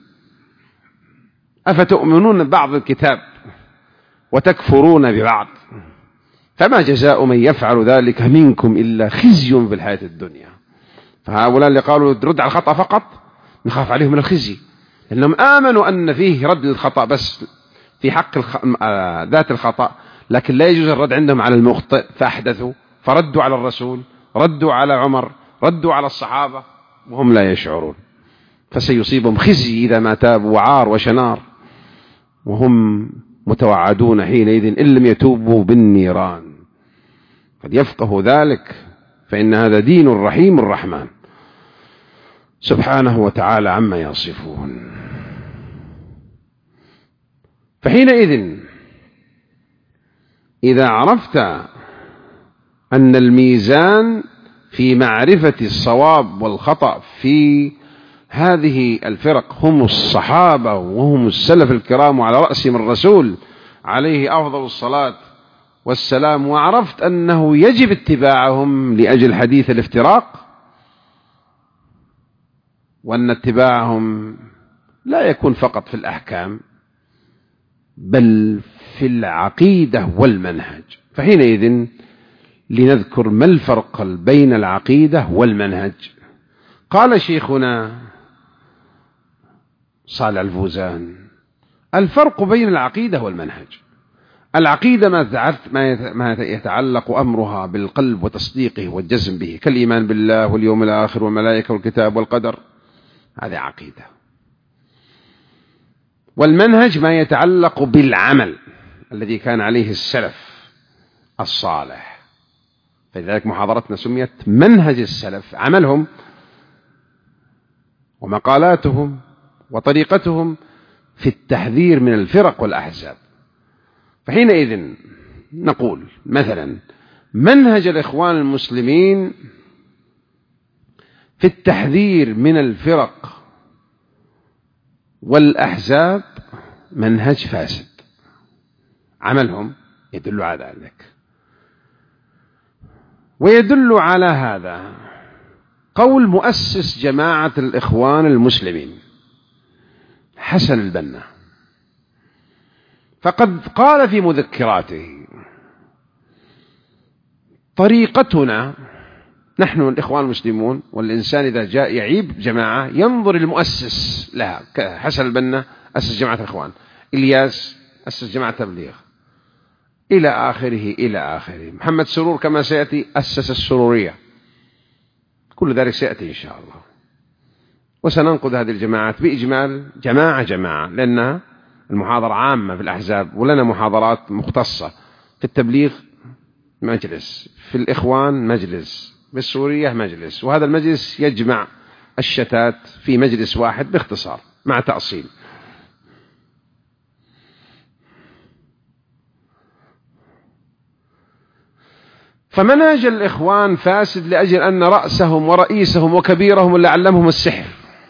أفتؤمنون ببعض الكتاب وتكفرون ببعض، فما جزاء من يفعل ذلك منكم إلا خزي في الحياة الدنيا. فهؤلاء اللي قالوا رد على الخطأ فقط نخاف عليهم من الخزي، لأنهم آمنوا أن فيه رد للخطأ بس في حق الخ... ذات الخطأ، لكن لا يجوز الرد عندهم على المخطئ، فأحدثوا فردوا على الرسول، ردوا على عمر، ردوا على الصحابة وهم لا يشعرون، فسيصيبهم خزي إذا ما تابوا وعار وشنار، وهم متوعدون حينئذ إن لم يتوبوا بالنيران. فليفقهوا ذلك، فإن هذا دين الرحيم الرحمن سبحانه وتعالى عما يصفون. فحينئذ إذا عرفت أن الميزان في معرفة الصواب والخطأ في هذه الفرق هم الصحابة وهم السلف الكرام، وعلى رأسهم الرسول عليه أفضل الصلاة والسلام، وعرفت أنه يجب اتباعهم لأجل حديث الافتراق، وأن اتباعهم لا يكون فقط في الأحكام بل في العقيدة والمنهج. فحينئذ لنذكر ما الفرق بين العقيدة والمنهج. قال شيخنا صالح الفوزان: الفرق بين العقيدة والمنهج: العقيدة ما يتعلق أمرها بالقلب وتصديقه والجزم به، كالإيمان بالله واليوم الآخر والملائكة والكتاب والقدر، هذه عقيدة. والمنهج ما يتعلق بالعمل الذي كان عليه السلف الصالح، فلذلك محاضرتنا سميت منهج السلف، عملهم ومقالاتهم وطريقتهم في التحذير من الفرق والأحزاب. فحينئذ نقول مثلا منهج الإخوان المسلمين في التحذير من الفرق والأحزاب منهج فاسد، عملهم يدل على ذلك. ويدل على هذا قول مؤسس جماعة الإخوان المسلمين حسن البنا، فقد قال في مذكراته: طريقتنا نحن الإخوان المسلمون، والإنسان إذا جاء يعيب جماعة ينظر المؤسس لها، حسن البنا أسس جماعة الإخوان، إلياس أسس جماعة تبليغ، إلى آخره إلى آخره، محمد سرور كما سيأتي أسس السرورية، كل ذلك سيأتي إن شاء الله. وسننقذ هذه الجماعات بإجمال جماعة جماعة، لأنها المحاضرة عامة في الأحزاب، ولنا محاضرات مختصة في التبليغ مجلس، في الإخوان مجلس، بالسورية مجلس، وهذا المجلس يجمع الشتات في مجلس واحد باختصار مع تأصيل. فمنهج الإخوان فاسد لأجل أن رأسهم ورئيسهم وكبيرهم اللي علمهم السحر،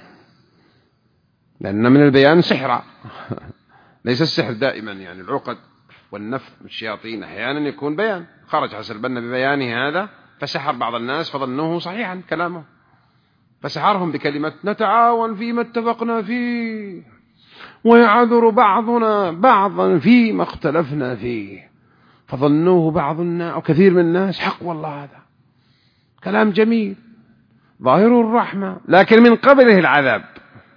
لأن من البيان سحرا ليس السحر دائما يعني العقد والنفث من الشياطين، أحيانا يكون بيان. خرج حسن البنا ببيانه هذا فسحر بعض الناس فظنوه صحيحا كلامه، فسحرهم بكلمة نتعاون فيما اتفقنا فيه ويعذر بعضنا بعضا فيما اختلفنا فيه، فظنوه بعض الناس أو كثير من الناس حق والله هذا كلام جميل ظاهره الرحمة، لكن من قبله العذاب،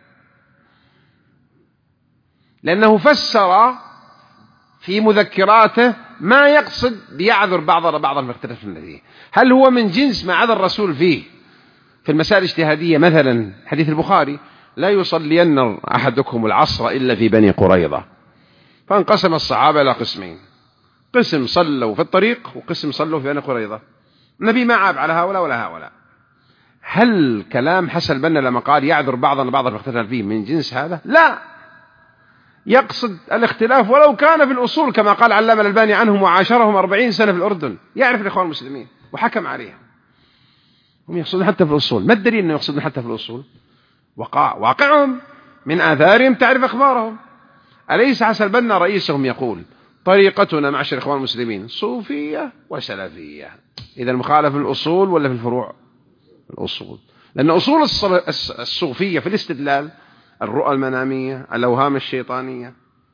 لأنه فسر في مذكراته ما يقصد بيعذر بعضنا بعضا في اختلافنا فيه. هل هو من جنس ما عذر الرسول فيه في المسائل الاجتهادية؟ مثلا حديث البخاري: لا يصلين أحدكم العصر إلا في بني قريظة، فانقسم الصحابة إلى قسمين، قسم صلوا في الطريق وقسم صلوا في بني قريظة. النبي ما عاب على هؤلاء ولا هؤلاء. هل كلام حسن البنا لما قال يعذر بعضنا بعضا في اختلاف فيه من جنس هذا؟ لا، يقصد الاختلاف ولو كان في الأصول، كما قال علامة الألباني عنهم: وعاشرهم أربعين سنة في الأردن، يعرف الإخوان المسلمين وحكم عليهم. هم يقصدون حتى في الأصول. ما الدليل أنه يقصدون حتى في الأصول؟ وقع واقعهم من آثارهم تعرف أخبارهم. أليس حسن البنا رئيسهم يقول: طريقتنا معشر الإخوان المسلمين صوفية وسلفية. إذا المخالف في الأصول ولا في الفروع؟ الأصول. لأن أصول الصوفية في الاستدلال الرؤى المنامية، الأوهام الشيطانية.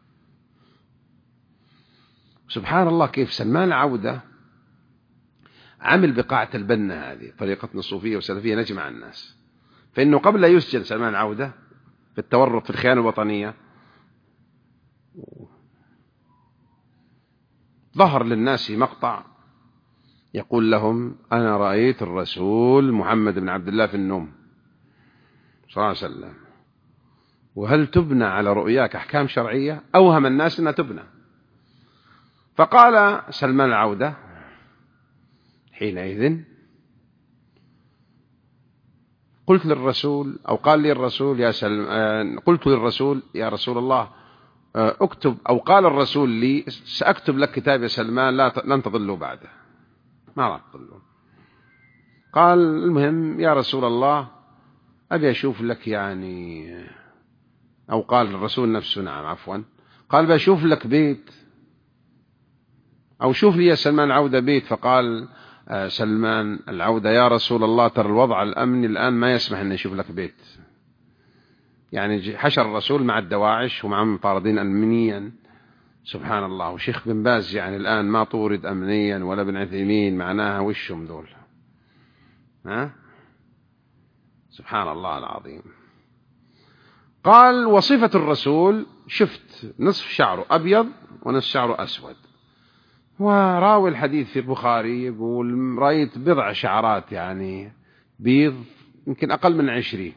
سبحان الله كيف سلمان العودة عمل بقاعة البنة هذه، طريقتنا الصوفية والسلفية نجمع الناس. فإنه قبل لا يسجن سلمان العودة في التورط في الخيانة الوطنية ظهر للناس مقطع يقول لهم: أنا رأيت الرسول محمد بن عبد الله في النوم صلى الله عليه وسلم، وهل تبنى على رؤياك أحكام شرعية؟ أوهم الناس أنها تبنى. فقال سلمان العودة حينئذ: قلت للرسول أو قال لي الرسول يا سلم قلت للرسول يا رسول الله اكتب، أو قال الرسول لي: سأكتب لك كتاب يا سلمان لا لن تضلوا بعده، ما راح تضلوا. قال: المهم يا رسول الله أبي أشوف لك يعني، أو قال الرسول نفسه نعم عفوا قال: بشوف لك بيت، أو شوف لي يا سلمان العودة بيت. فقال سلمان العودة: يا رسول الله ترى الوضع الأمني الآن ما يسمح أن يشوف لك بيت. يعني حشر الرسول مع الدواعش ومع المطاردين أمنيا. سبحان الله. وشيخ بن باز يعني الآن ما طورد أمنيا، ولا ابن عثيمين، معناها وشهم ذول. ها؟ سبحان الله العظيم. قال: وصفة الرسول شفت نصف شعره أبيض ونصف شعره أسود. وراوي الحديث في البخاري يقول: رأيت بضع شعرات يعني بيض يمكن أقل من عشرين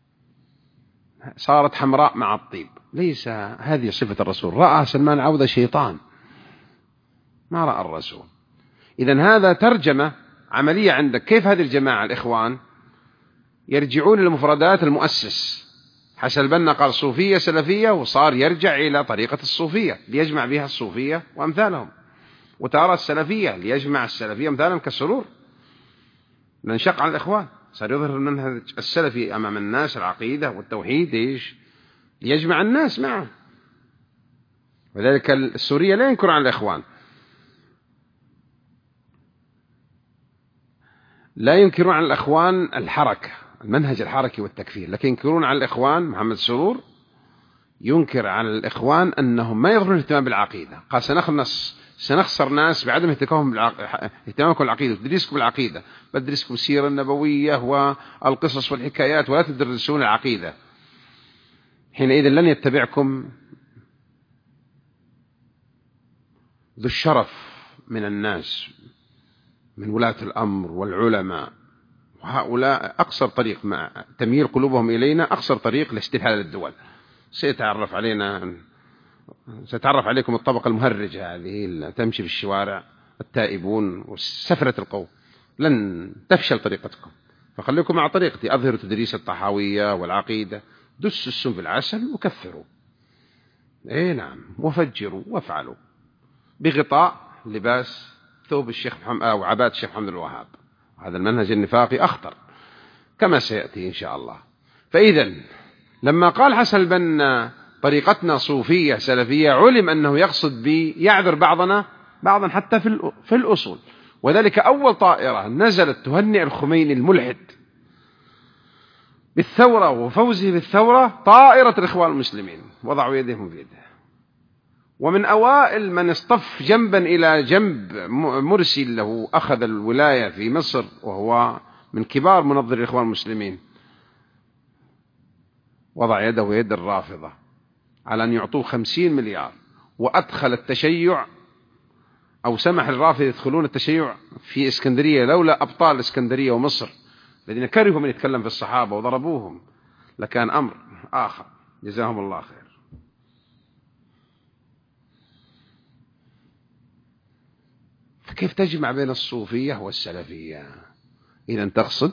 صارت حمراء مع الطيب. ليس هذه صفة الرسول. رأى سلمان العودة شيطان، ما رأى الرسول. إذن هذا ترجمة عملية عندك. كيف هذه الجماعة الإخوان يرجعون لمفردات المؤسس حسن البنا؟ قال صوفية سلفية، وصار يرجع إلى طريقة الصوفية ليجمع بها الصوفية وأمثالهم، وترى السلفية ليجمع السلفية أمثالهم كالسرور. ننشق عن الإخوان، صار يظهر المنهج السلفي أمام الناس، العقيدة والتوحيد إيش ليجمع الناس معه. وذلك السورية لا ينكر عن الإخوان، لا ينكرون عن الإخوان الحركة، المنهج الحركي والتكفير، لكن ينكرون عن الإخوان محمد سرور ينكر على الإخوان أنهم ما يظهرون اهتمام بالعقيدة. قال: سنخلص سنخسر ناس بعدم اهتمامكم اهتمامكم بالعقيدة، تدريسكم بالعقيدة، بدرسكم السيرة النبوية والقصص والحكايات، ولا تدرسون العقيدة. حينئذ لن يتبعكم ذو الشرف من الناس، من ولاة الأمر والعلماء، وهؤلاء أقصر طريق مع تمييل قلوبهم إلينا، أقصر طريق لاستحلال الدول. سيتعرف علينا ستعرف عليكم الطبقة المهرجة هذه تمشي في الشوارع، التائبون وسفرة القوم. لن تفشل طريقتكم، فخليكم مع طريقتي. أظهروا تدريس الطحاوية والعقيدة، دسوا السم في العسل وكفروا، اي نعم، وفجروا وافعلوا بغطاء لباس ثوب الشيخ محمد أو عباد الشيخ محمد الوهاب. هذا المنهج النفاقي أخطر كما سيأتي إن شاء الله. فإذا لما قال حسن البنا طريقتنا صوفية سلفية، علم أنه يقصد بي يعذر بعضنا بعضا حتى في في الأصول. وذلك أول طائرة نزلت تهنئ الخميني الملحد بالثورة وفوزه بالثورة طائرة الإخوان المسلمين، وضعوا يدهم في يده. ومن أوائل من اصطف جنبا إلى جنب مرسي له أخذ الولاية في مصر، وهو من كبار منظري الإخوان المسلمين، وضع يده يد الرافضة على أن يعطوه خمسين مليار، وأدخل التشيع أو سمح للرافضة يدخلون التشيع في إسكندرية، لولا أبطال إسكندرية ومصر الذين كرهوا من يتكلم في الصحابة وضربوهم لكان أمر آخر، جزاهم الله خير. فكيف تجمع بين الصوفية والسلفية؟ إذا تقصد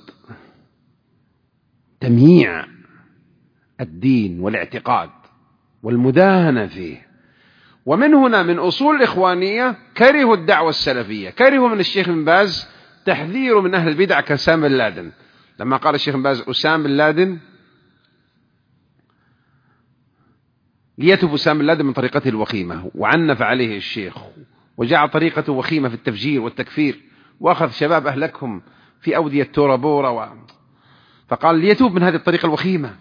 تمييع الدين والاعتقاد والمداهنة فيه. ومن هنا من أصول الإخوانية كرهوا الدعوة السلفية، كرهوا من الشيخ بن باز تحذيره من أهل البدع كأسامة بن لادن. لما قال الشيخ بن باز أسامة بن لادن ليتب أسامة بن لادن من طريقته الوخيمة، وعنف عليه الشيخ وجعل طريقته وخيمة في التفجير والتكفير، وأخذ شباب أهلكهم في أودية تورا بورا و... فقال ليتوب من هذه الطريقة الوخيمة.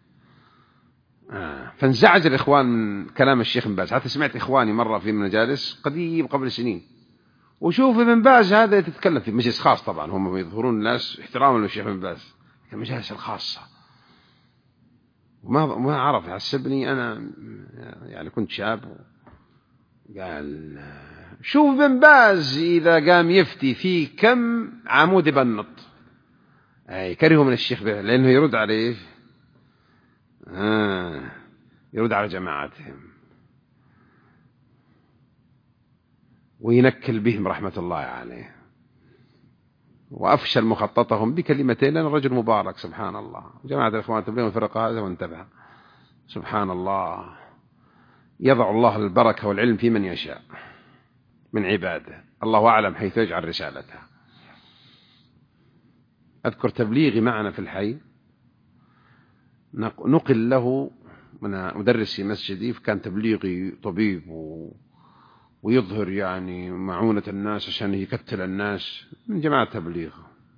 آه. فانزعج الإخوان من كلام الشيخ بن باز. حتى سمعت إخواني مرة في مجالس قديم قبل سنين، وشوف ابن باز هذا يتكلم في مجلس خاص، طبعا هم يظهرون الناس احتراما للشيخ بن باز في المجالس الخاصة، وما ما عرف يحسبني أنا يعني كنت شاب. قال شوف بن باز إذا قام يفتي في كم عمود بنط، أي كرهوا من الشيخ به لأنه يرد عليه، آه يرد على جماعتهم وينكل بهم رحمة الله عليه، وأفشل مخططهم بكلمتين لأن الرجل مبارك سبحان الله. جماعة الإخوان تبلغون الفرقة هذا وانتبه سبحان الله. يضع الله البركة والعلم في من يشاء من عباده، الله أعلم حيث يجعل رسالته. أذكر تبليغي معنا في الحي نقل له من مدرس في مسجدي، فكان تبليغي طبيب و... ويظهر يعني معونة الناس عشان يكتل الناس من جماعة تبليغ.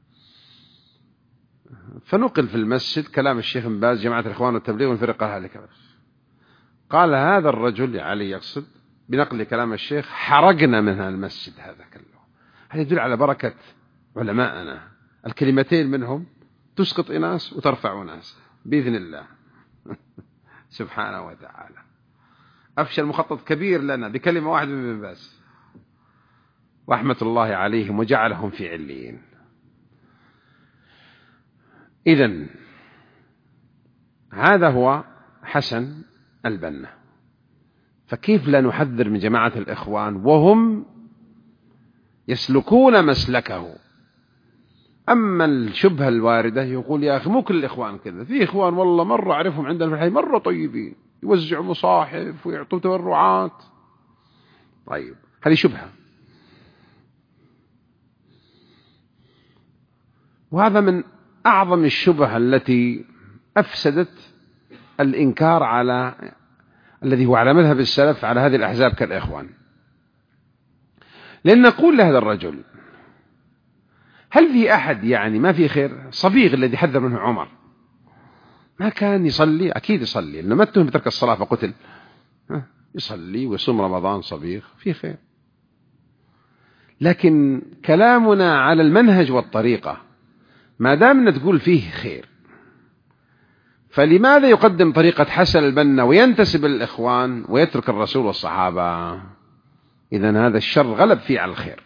فنقل في المسجد كلام الشيخ بن باز جماعة الإخوان والتبليغ والفرقة هالكذا. قال هذا الرجل علي يقصد بنقل كلام الشيخ حرقنا من المسجد هذا كله. هذا يدل على بركة علماءنا، الكلمتين منهم تسقط إناس وترفع ناس بإذن الله سبحانه وتعالى. أفشل مخطط كبير لنا بكلمة واحدة من ابن باز رحمة الله عليهم وجعلهم في عليين. إذن هذا هو حسن البنا. فكيف لا نحذر من جماعة الإخوان وهم يسلكون مسلكه؟ أما الشبهة الواردة يقول يا أخي مو كل الإخوان كذا، في إخوان والله مرة أعرفهم عندنا في الحي مرة طيبين، يوزعوا مصاحف ويعطوا تبرعات. طيب هذه شبهة، وهذا من أعظم الشبهة التي أفسدت الإنكار على الذي هو على مذهب السلف على هذه الأحزاب كالإخوان. لأن نقول لهذا الرجل هل في أحد يعني ما في خير؟ صبيغ الذي حذر منه عمر ما كان يصلي، أكيد يصلي لأنه ما اتهم بترك الصلاة فقتل، يصلي ويصوم رمضان صبيغ في خير. لكن كلامنا على المنهج والطريقة ما دامنا تقول فيه خير، فلماذا يقدم طريقة حسن البنا وينتسب للإخوان ويترك الرسول والصحابة؟ إذن هذا الشر غلب فيه على الخير،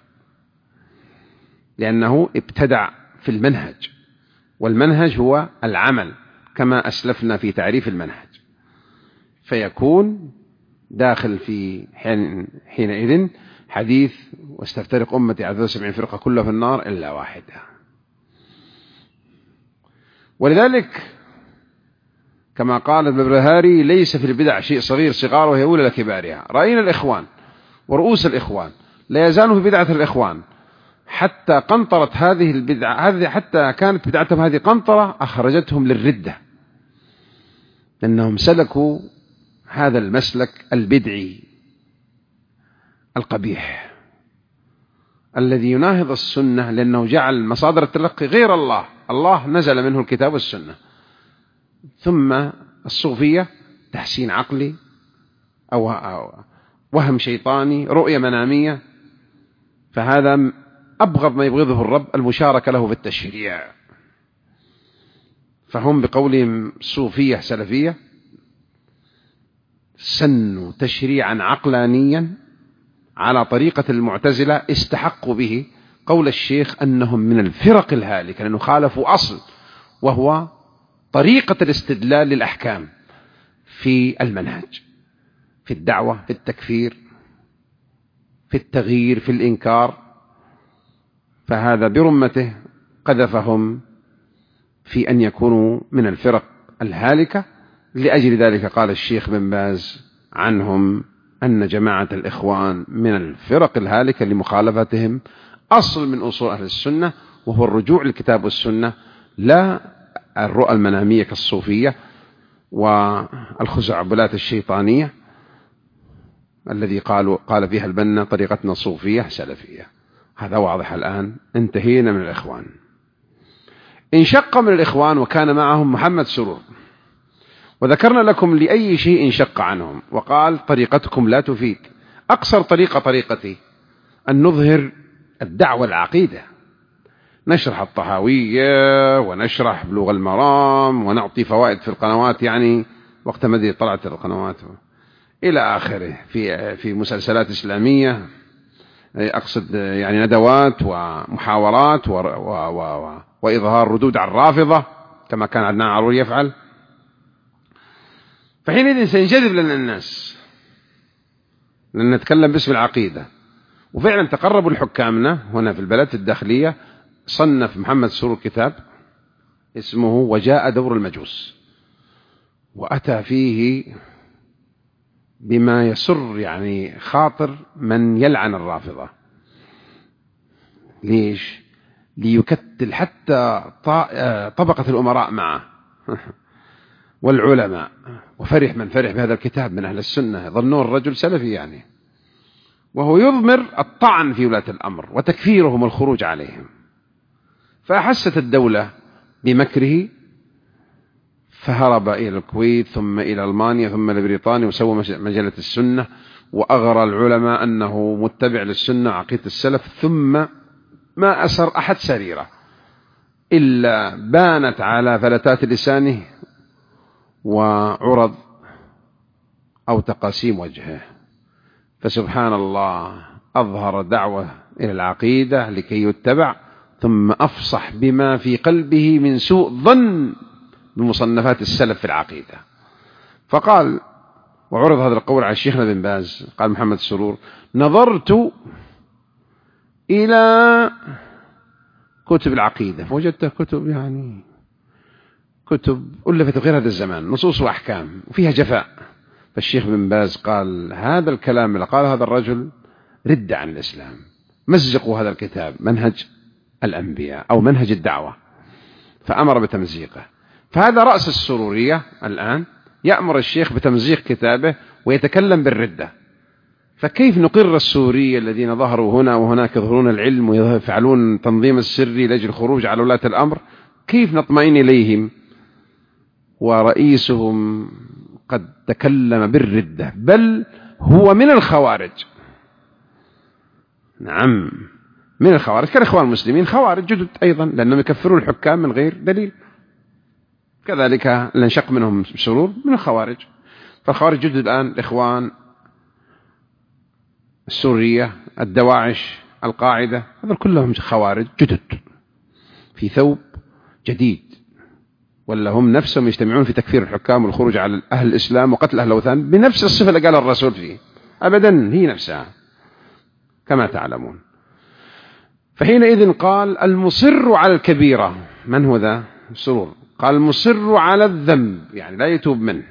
لأنه ابتدع في المنهج، والمنهج هو العمل كما أسلفنا في تعريف المنهج، فيكون داخل في حين حينئذ حديث واستفترق أمتي على سبعين فرقة كلها في النار إلا واحدة. ولذلك كما قال البربهاري ليس في البدع شيء صغير صغار وهي أولى لكبارها. رأينا الإخوان ورؤوس الإخوان لا يزالوا في بدعة الإخوان حتى قنطرت هذه البدعة، هذه حتى كانت بدعتهم هذه قنطرة أخرجتهم للردة، لأنهم سلكوا هذا المسلك البدعي القبيح الذي يناهض السنة، لأنه جعل مصادر التلقي غير الله، الله نزل منه الكتاب والسنة. ثم الصوفية تحسين عقلي أو وهم شيطاني، رؤية منامية، فهذا أبغض ما يبغضه الرب المشاركة له في التشريع. فهم بقولهم صوفية سلفية سنوا تشريعا عقلانيا على طريقة المعتزلة استحقوا به قول الشيخ أنهم من الفرق الهالكة، لأنه خالفوا أصل وهو طريقة الاستدلال للأحكام في المنهج، في الدعوة، في التكفير، في التغيير، في الإنكار. فهذا برمته قذفهم في أن يكونوا من الفرق الهالكة. لأجل ذلك قال الشيخ بن باز عنهم أن جماعة الإخوان من الفرق الهالكة لمخالفتهم أصل من أصول أهل السنة، وهو الرجوع للكتاب والسنة، لا الرؤى المنامية كالصوفية والخزعبلات الشيطانية الذي قالوا قال فيها البنا طريقتنا صوفية سلفية. هذا واضح الآن. انتهينا من الإخوان. انشق من الإخوان وكان معهم محمد سرور، وذكرنا لكم لأي شيء انشق عنهم وقال طريقتكم لا تفيد. أقصر طريقة طريقتي أن نظهر الدعوة العقيدة، نشرح الطحاوية ونشرح بلوغ المرام ونعطي فوائد في القنوات، يعني وقت ما طلعت القنوات إلى آخره، في في مسلسلات إسلامية، أقصد يعني ندوات ومحاورات و و و وإظهار ردود على الرافضة كما كان عدنان عروري يفعل. فحينئذ سينجذب لنا الناس لأن نتكلم باسم العقيدة. وفعلا تقربوا لحكامنا هنا في البلد الداخلية. صنف محمد سرور كتاب اسمه وجاء دور المجوس، وأتى فيه بما يسر يعني خاطر من يلعن الرافضة. ليش؟ ليكتل حتى طبقة الأمراء معه والعلماء. وفرح من فرح بهذا الكتاب من أهل السنة، ظنوا الرجل سلفي يعني، وهو يضمر الطعن في ولاة الأمر وتكفيرهم والخروج عليهم. فأحست الدولة بمكره فهرب إلى الكويت ثم إلى ألمانيا ثم إلى بريطانيا وسوى مجلة السنة، وأغرى العلماء أنه متبع للسنة عقيدة السلف. ثم ما أسر أحد سريرة إلا بانت على فلتات لسانه وعرض أو تقاسيم وجهه. فسبحان الله، أظهر دعوة إلى العقيدة لكي يتبع، ثم أفصح بما في قلبه من سوء ظن بمصنفات السلف في العقيدة. فقال، وعرض هذا القول على شيخنا بن باز، قال محمد سرور: نظرت إلى كتب العقيدة فوجدت كتب يعني كتب ألفت غير هذا الزمان، نصوص وأحكام وفيها جفاء. فالشيخ بن باز قال: هذا الكلام اللي قال هذا الرجل رد عن الإسلام، مزقوا هذا الكتاب، منهج الأنبياء أو منهج الدعوة، فأمر بتمزيقه. فهذا رأس السرورية الآن يأمر الشيخ بتمزيق كتابه ويتكلم بالردة. فكيف نقر السورية الذين ظهروا هنا وهناك يظهرون العلم ويفعلون تنظيم السري لأجل الخروج على ولاة الأمر، كيف نطمئن إليهم ورئيسهم قد تكلم بالردة، بل هو من الخوارج؟ نعم، من الخوارج، كالإخوان المسلمين خوارج جدد أيضا، لأنهم يكفرون الحكام من غير دليل. كذلك اللي انشق منهم سرور من الخوارج. فالخوارج جدد الآن الإخوان، السورية، الدواعش، القاعدة، هذول كلهم خوارج جدد في ثوب جديد، ولا هم نفسهم يجتمعون في تكفير الحكام والخروج على أهل الإسلام وقتل أهل الأوثان بنفس الصفة اللي قال الرسول فيه، أبدا هي نفسها كما تعلمون. فحينئذ قال: المصر على الكبيرة. من هو ذا؟ سرور. قال: المصر على الذنب، يعني لا يتوب منه،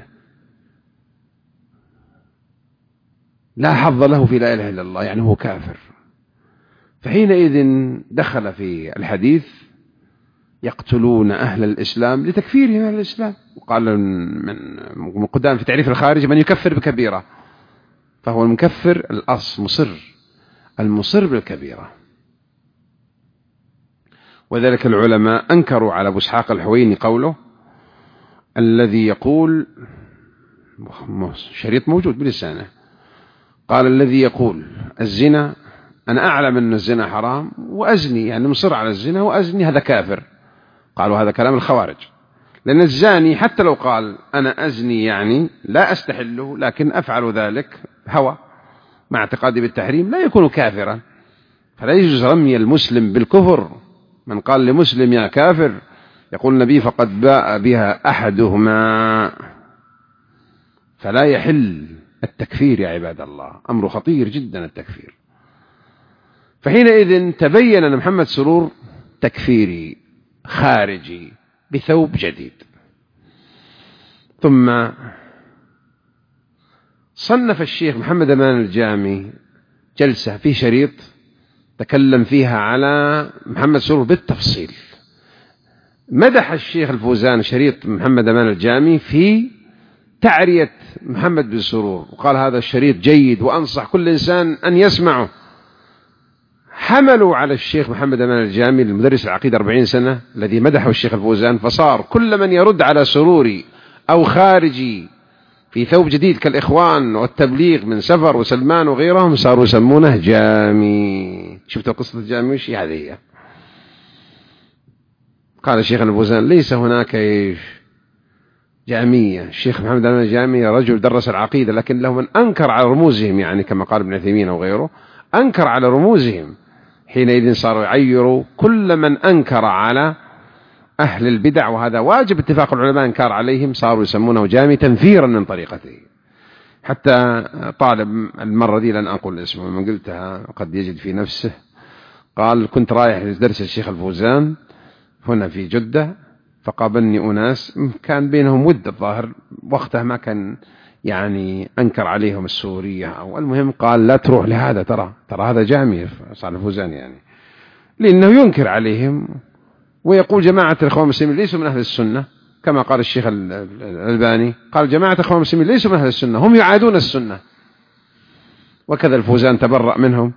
لا حظ له في لا إله إلا الله، يعني هو كافر. فحينئذ دخل في الحديث: يقتلون أهل الإسلام لتكفيرهم أهل الإسلام. وقال من قدام في تعريف الخارج: من يكفر بكبيرة فهو المكفر الأصل، مصر، المصر بالكبيرة. وذلك العلماء أنكروا على أبو إسحاق الحويني قوله الذي يقول، شريط موجود بلسانه، قال: الذي يقول الزنا، أنا أعلم أن الزنا حرام وأزني، يعني مصر على الزنا وأزني، هذا كافر. قالوا هذا كلام الخوارج، لأن الزاني حتى لو قال أنا أزني يعني لا أستحله لكن أفعل ذلك هوى مع اعتقادي بالتحريم، لا يكون كافرا. فلا يجوز رمي المسلم بالكفر. من قال لمسلم يا كافر، يقول النبي: فقد باء بها أحدهما. فلا يحل التكفير يا عباد الله، أمر خطير جدا التكفير. فحينئذ تبين أن محمد سرور تكفيري خارجي بثوب جديد. ثم صنف الشيخ محمد أمان الجامي جلسة في شريط تكلم فيها على محمد سرور بالتفصيل. مدح الشيخ الفوزان شريط محمد أمان الجامي في تعرية محمد بن سرور وقال هذا الشريط جيد وأنصح كل إنسان أن يسمعه، حملوا على الشيخ محمد أمان الجامي المدرس العقيدة أربعين سنة الذي مدحه الشيخ الفوزان، فصار كل من يرد على سروري أو خارجي في ثوب جديد كالإخوان والتبليغ من سفر وسلمان وغيرهم صاروا يسمونه جامي. شفتوا قصة الجامي وش هذه هي؟ قال الشيخ الفوزان ليس هناك جامية، الشيخ محمد أمان الجامي رجل درس العقيدة، لكن له من أنكر على رموزهم، يعني كما قال ابن عثيمين أو غيره أنكر على رموزهم، حينئذ صاروا يعيروا كل من أنكر على أهل البدع، وهذا واجب اتفاق العلماء انكار عليهم، صاروا يسمونه جامي تنفيرا من طريقته. حتى طالب المرة دي لن أقول اسمه من قلتها قد يجد في نفسه، قال كنت رايح لدرس الشيخ الفوزان هنا في جدة، فقابلني أناس كان بينهم ود الظاهر وقتها، ما كان يعني أنكر عليهم السورية أو المهم، قال لا تروح لهذا، ترى ترى هذا جامي صالح الفوزان، يعني لأنه ينكر عليهم ويقول جماعة الإخوان المسلمين ليسوا من أهل السنة، كما قال الشيخ الألباني قال جماعة الإخوان المسلمين ليسوا من أهل السنة، هم يعادون السنة، وكذا الفوزان تبرأ منهم.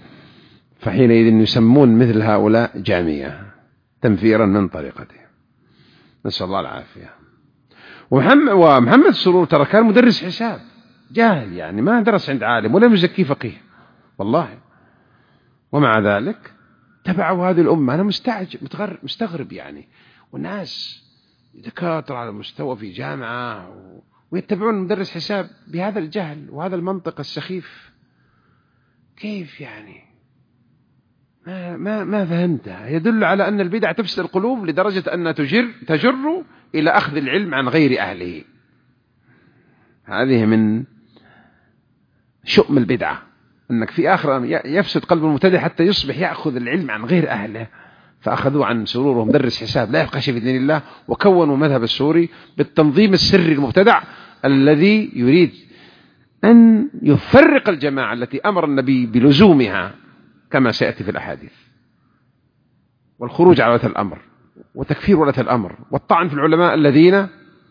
فحينئذ يسمون مثل هؤلاء جامية تنفيرا من طريقته، نسأل الله العافية. ومحمد, ومحمد سرور ترى كان مدرس حساب جاهل، يعني ما درس عند عالم ولم يزكي فقيه والله، ومع ذلك تبعوا هذه الأمة. أنا مستعجب مستغرب يعني، والناس دكاترة على المستوى في جامعة ويتبعون مدرس حساب بهذا الجهل وهذا المنطق السخيف، كيف يعني؟ ما ما ما فهمتها. يدل على أن البدع تفسد القلوب لدرجة أن تجر تجر إلى أخذ العلم عن غير أهله. هذه من شؤم البدعة، أنك في آخر يفسد قلب المبتدع حتى يصبح يأخذ العلم عن غير أهله. فأخذوا عن سرور مدرس حساب لا يفقه شيء في دين الله، وكونوا مذهب السوري بالتنظيم السري المبتدع الذي يريد أن يفرق الجماعة التي أمر النبي بلزومها كما سيأتي في الأحاديث، والخروج على ولاة الأمر وتكفير ولاة الأمر والطعن في العلماء الذين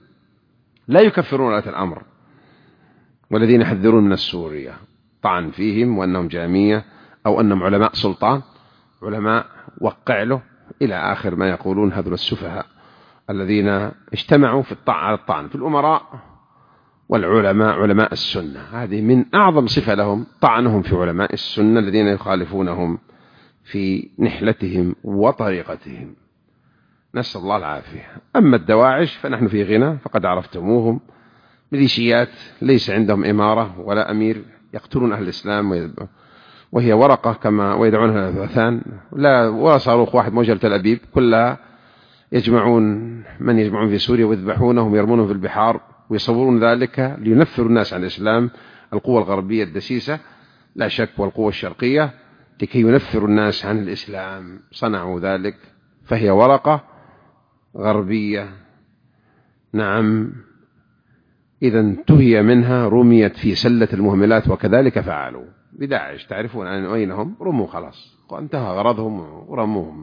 لا يكفرون ولاة الأمر والذين يحذرون من السورية، طعن فيهم وأنهم جامية أو أنهم علماء سلطان، علماء وقع له، إلى آخر ما يقولون هذول السفهاء الذين اجتمعوا في الطعن على الطعن في الأمراء والعلماء علماء السنة. هذه من أعظم صفة لهم، طعنهم في علماء السنة الذين يخالفونهم في نحلتهم وطريقتهم، نسأل الله العافية. أما الدواعش فنحن في غنى، فقد عرفتموهم، ميليشيات ليس عندهم إمارة ولا أمير، يقتلون أهل الإسلام وهي ورقة كما ويدعونها الأثاثان، لا ولا صاروخ واحد موجه لتل أبيب، كلها يجمعون من يجمعون في سوريا ويذبحونهم ويرمونهم في البحار ويصورون ذلك لينفروا الناس عن الإسلام. القوة الغربية الدسيسة لا شك والقوة الشرقية لكي ينفروا الناس عن الإسلام صنعوا ذلك، فهي ورقة غربية. نعم، إذا انتهي منها رميت في سلة المهملات، وكذلك فعلوا بداعش. تعرفون أين هم؟ رموا خلاص، وانتهى غرضهم ورموهم.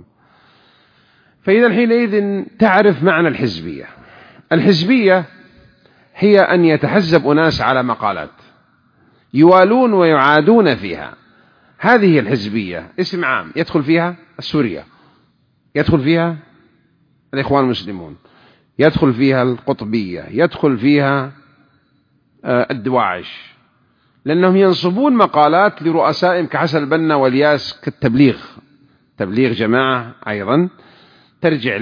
فإذا حينئذ تعرف معنى الحزبية. الحزبية هي أن يتحزب أناس على مقالات يوالون ويعادون فيها، هذه هي الحزبية، اسم عام يدخل فيها السورية، يدخل فيها الإخوان المسلمون، يدخل فيها القطبية، يدخل فيها الدواعش، لأنهم ينصبون مقالات لرؤسائهم كحسن البنا والياس كالتبليغ، تبليغ جماعة أيضا ترجع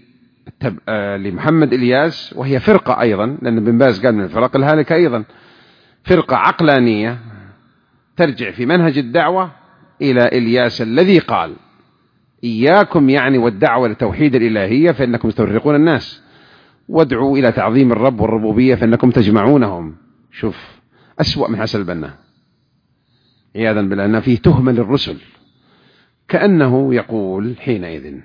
لمحمد إلياس، وهي فرقة أيضا، لأن بن باز قال من الفرق الهالكة أيضا، فرقة عقلانية ترجع في منهج الدعوة إلى إلياس الذي قال إياكم يعني والدعوة لتوحيد الإلهية فإنكم تفرقون الناس، وادعوا إلى تعظيم الرب والربوبية فإنكم تجمعونهم. شوف أسوأ من حسن البنا عياذا بالله، أن فيه تهمة للرسل، كأنه يقول حينئذ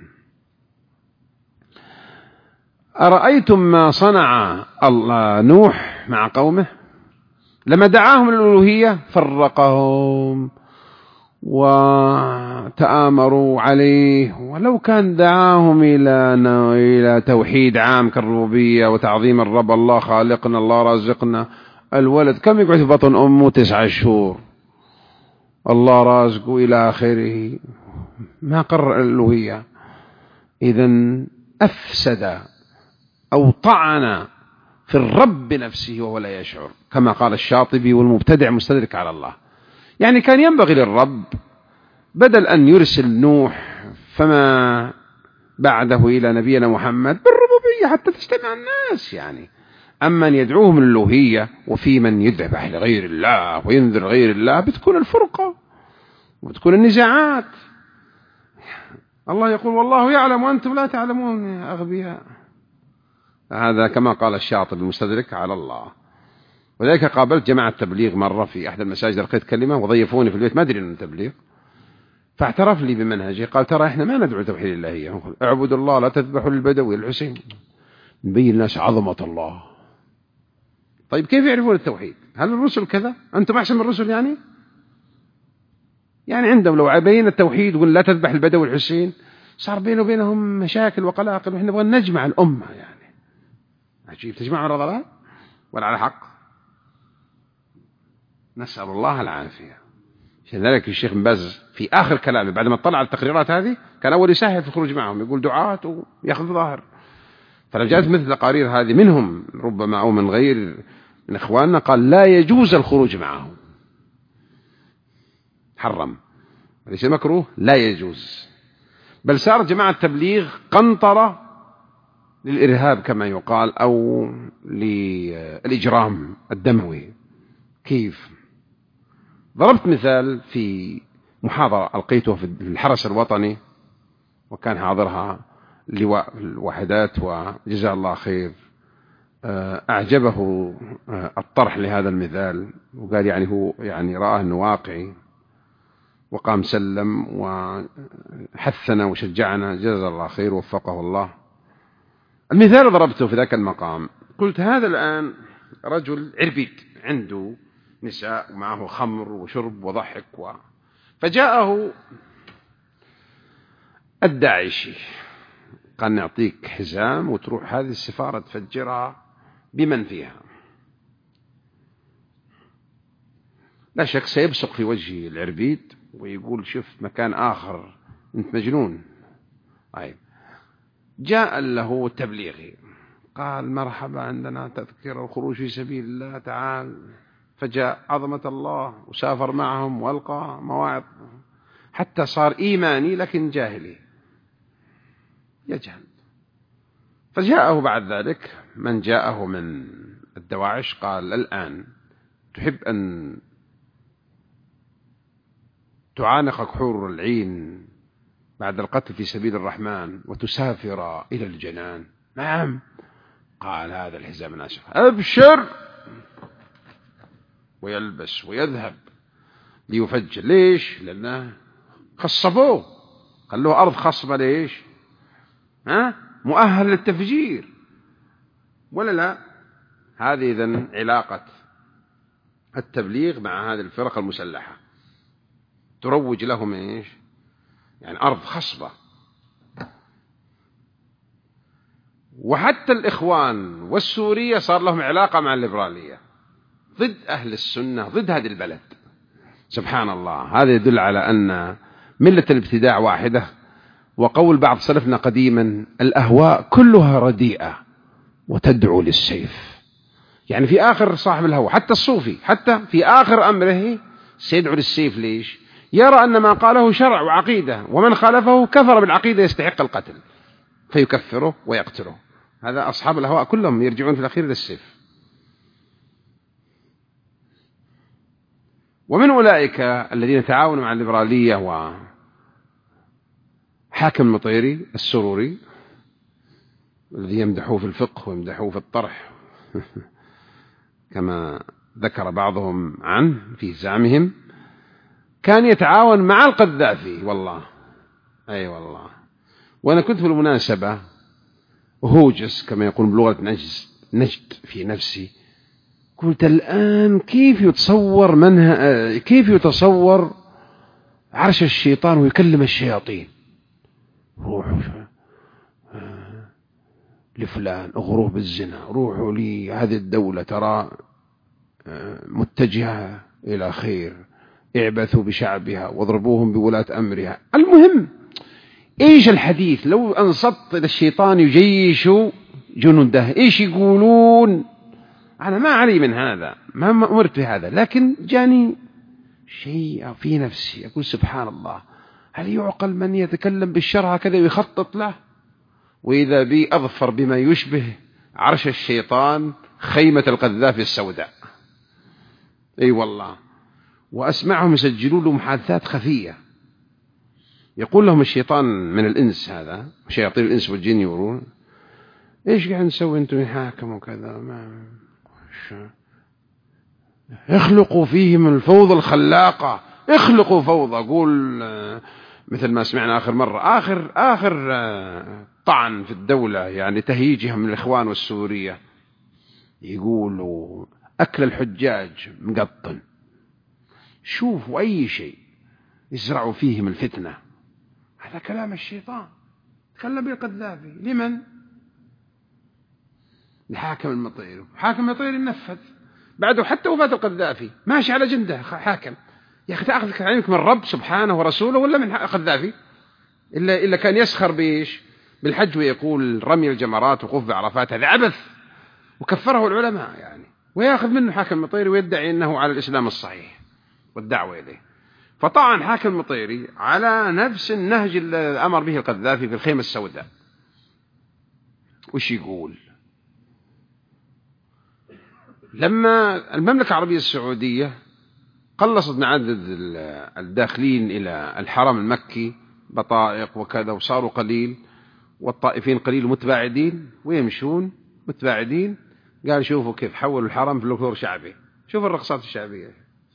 أرأيتم ما صنع الله نوح مع قومه لما دعاهم للألوهية فرقهم وتآمروا عليه، ولو كان دعاهم إلى إلى توحيد عام كالربوبية وتعظيم الرب، الله خالقنا، الله رازقنا. الولد كم يقعد في بطن أمه؟ تسعة شهور، الله رازقه إلى آخره، ما قرر الألوهية. إذن أفسد أو طعن في الرب نفسه وهو لا يشعر، كما قال الشاطبي: والمبتدع مستدرك على الله. يعني كان ينبغي للرب بدل أن يرسل نوح فما بعده إلى نبينا محمد بالربوبية حتى تجتمع الناس، يعني أما أن يدعوهم للألوهية وفي من يذبح لغير الله وينذر غير الله، بتكون الفرقة وبتكون النزاعات. الله يقول: والله يعلم وأنتم لا تعلمون يا أغبياء. هذا كما قال الشاطبي المستدرك على الله. وذلك قابلت جماعة تبليغ مرة في أحد المساجد، لقيت كلمة وضيفوني في البيت، ما أدري أنه تبليغ، فاعترف لي بمنهجه، قال: ترى إحنا ما ندعو توحيد الإلهية، اعبدوا الله لا تذبحوا للبدوي الحسين، نبين الناس عظمة الله. طيب كيف يعرفون التوحيد؟ هل الرسل كذا؟ أنتم أحسن من الرسل يعني؟ يعني عندهم لو بين التوحيد وقل لا تذبح البدوي الحسين، صار بينه وبينهم مشاكل وقلاقل، وإحنا نبغى نجمع الأمة. يعني عجيب، تجمع على ضلال ولا على حق؟ نسأل الله العافية. لذلك الشيخ بن باز في آخر كلامه بعد ما طلع التقريرات هذه كان أول يسهل في الخروج معهم، يقول دعاة ويأخذ ظاهر. فلما جاءت مثل التقارير هذه منهم ربما أو من غير من إخواننا، قال لا يجوز الخروج معهم، حرم، ليس مكروه، لا يجوز. بل صار جماعة التبليغ قنطرة للإرهاب كما يقال، أو للإجرام الدموي. كيف؟ ضربت مثال في محاضرة ألقيتها في الحرس الوطني، وكان حاضرها لواء الوحدات وجزاه الله خير. أعجبه الطرح لهذا المثال، وقال يعني هو يعني رآه أنه واقعي، وقام سلم وحثنا وشجعنا، جزاه الله خير ووفقه الله. المثال ضربته في ذاك المقام، قلت: هذا الآن رجل عربيد عنده نساء ومعه خمر وشرب وضحك و... فجاءه الداعشي قال: نعطيك حزام وتروح هذه السفارة تفجرها بمن فيها. لا شك سيبصق في وجه العربيد ويقول: شوف مكان آخر، أنت مجنون. طيب جاء له تبليغي قال: مرحبا، عندنا تذكرة الخروج في سبيل الله، تعال. فجاء عظمة الله وسافر معهم والقى مواعظ، حتى صار إيماني لكن جاهلي، يجهل. فجاءه بعد ذلك من جاءه من الدواعش قال: الآن تحب أن تعانقك حور العين بعد القتل في سبيل الرحمن وتسافر إلى الجنان؟ نعم. قال: هذا الحزام ناشف، أبشر. ويلبس ويذهب ليفجر. ليش؟ لأنه خصبوه، خلوه أرض خصبة. ليش؟ ها؟ مؤهل للتفجير ولا لا؟ هذه إذن علاقة التبليغ مع هذه الفرق المسلحة، تروج لهم إيش؟ يعني أرض خصبة. وحتى الإخوان والسورية صار لهم علاقة مع الليبرالية، ضد أهل السنة، ضد هذه البلد. سبحان الله. هذا يدل على أن ملة الابتداع واحدة. وقول بعض سلفنا قديما: الأهواء كلها رديئة وتدعو للسيف. يعني في آخر صاحب الهوى، حتى الصوفي، حتى في آخر أمره سيدعو للسيف. ليش؟ يرى أن ما قاله شرع وعقيدة، ومن خالفه كفر بالعقيدة يستحق القتل، فيكفره ويقتله. هذا أصحاب الهواء كلهم يرجعون في الأخير للسيف. ومن أولئك الذين تعاونوا مع الليبرالية وحاكم المطيري السروري، الذي يمدحوه في الفقه ويمدحوه في الطرح كما ذكر بعضهم عنه في زعمهم، كان يتعاون مع القذافي. والله أي أيوة والله. وأنا كنت في المناسبة هوجس كما يقول بلغة نجد في نفسي، قلت: الآن كيف يتصور منها كيف يتصور عرش الشيطان ويكلم الشياطين، روحوا لفلان اغروه بالزنا، روحوا لهذه الدولة ترى متجهة إلى خير، اعبثوا بشعبها واضربوهم بولاة أمرها. المهم إيش الحديث؟ لو أنصت للشيطان يجيش جنوده إيش يقولون؟ أنا ما علي من هذا، ما أمرت بهذا، لكن جاني شيء في نفسي أقول سبحان الله، هل يعقل من يتكلم بالشرع هكذا ويخطط له؟ وإذا بي أظفر بما يشبه عرش الشيطان خيمة القذافي السوداء، أي أيوة والله. وأسمعهم يسجلون له محادثات خفية، يقول لهم الشيطان من الإنس، هذا شياطين الإنس والجن يقولون إيش قاعد نسوي أنتم حاكم وكذا، ما اخلقوا فيهم الفوضى الخلاقة، اخلقوا فوضى. قول مثل ما سمعنا آخر مرة، آخر آخر طعن في الدولة يعني تهييجها من الإخوان والسورية، يقولوا أكل الحجاج مقطن، شوفوا أي شيء يزرعوا فيهم الفتنة. هذا كلام الشيطان، تكلم بالقذافي لمن؟ الحاكم المطيري. حاكم المطيري منفذ بعده حتى وفاة القذافي، ماشي على جنده حاكم. يا أخي تأخذ كلامك من رب سبحانه ورسوله ولا من قذافي؟ إلا إلا كان يسخر بإيش؟ بالحج ويقول رمي الجمرات وقوف بعرفات، هذا عبث وكفره العلماء يعني، ويأخذ منه حاكم المطيري ويدعي أنه على الإسلام الصحيح والدعوة إليه. فطعن حاكم المطيري على نفس النهج الذي أمر به القذافي في الخيمة السوداء. وش يقول؟ لما المملكة العربية السعودية قلصت من عدد الداخلين إلى الحرم المكي بطائق وكذا وصاروا قليل، والطائفين قليل متباعدين ويمشون متباعدين، قال شوفوا كيف حولوا الحرم في لوكور شعبي، شوفوا الرقصات الشعبية.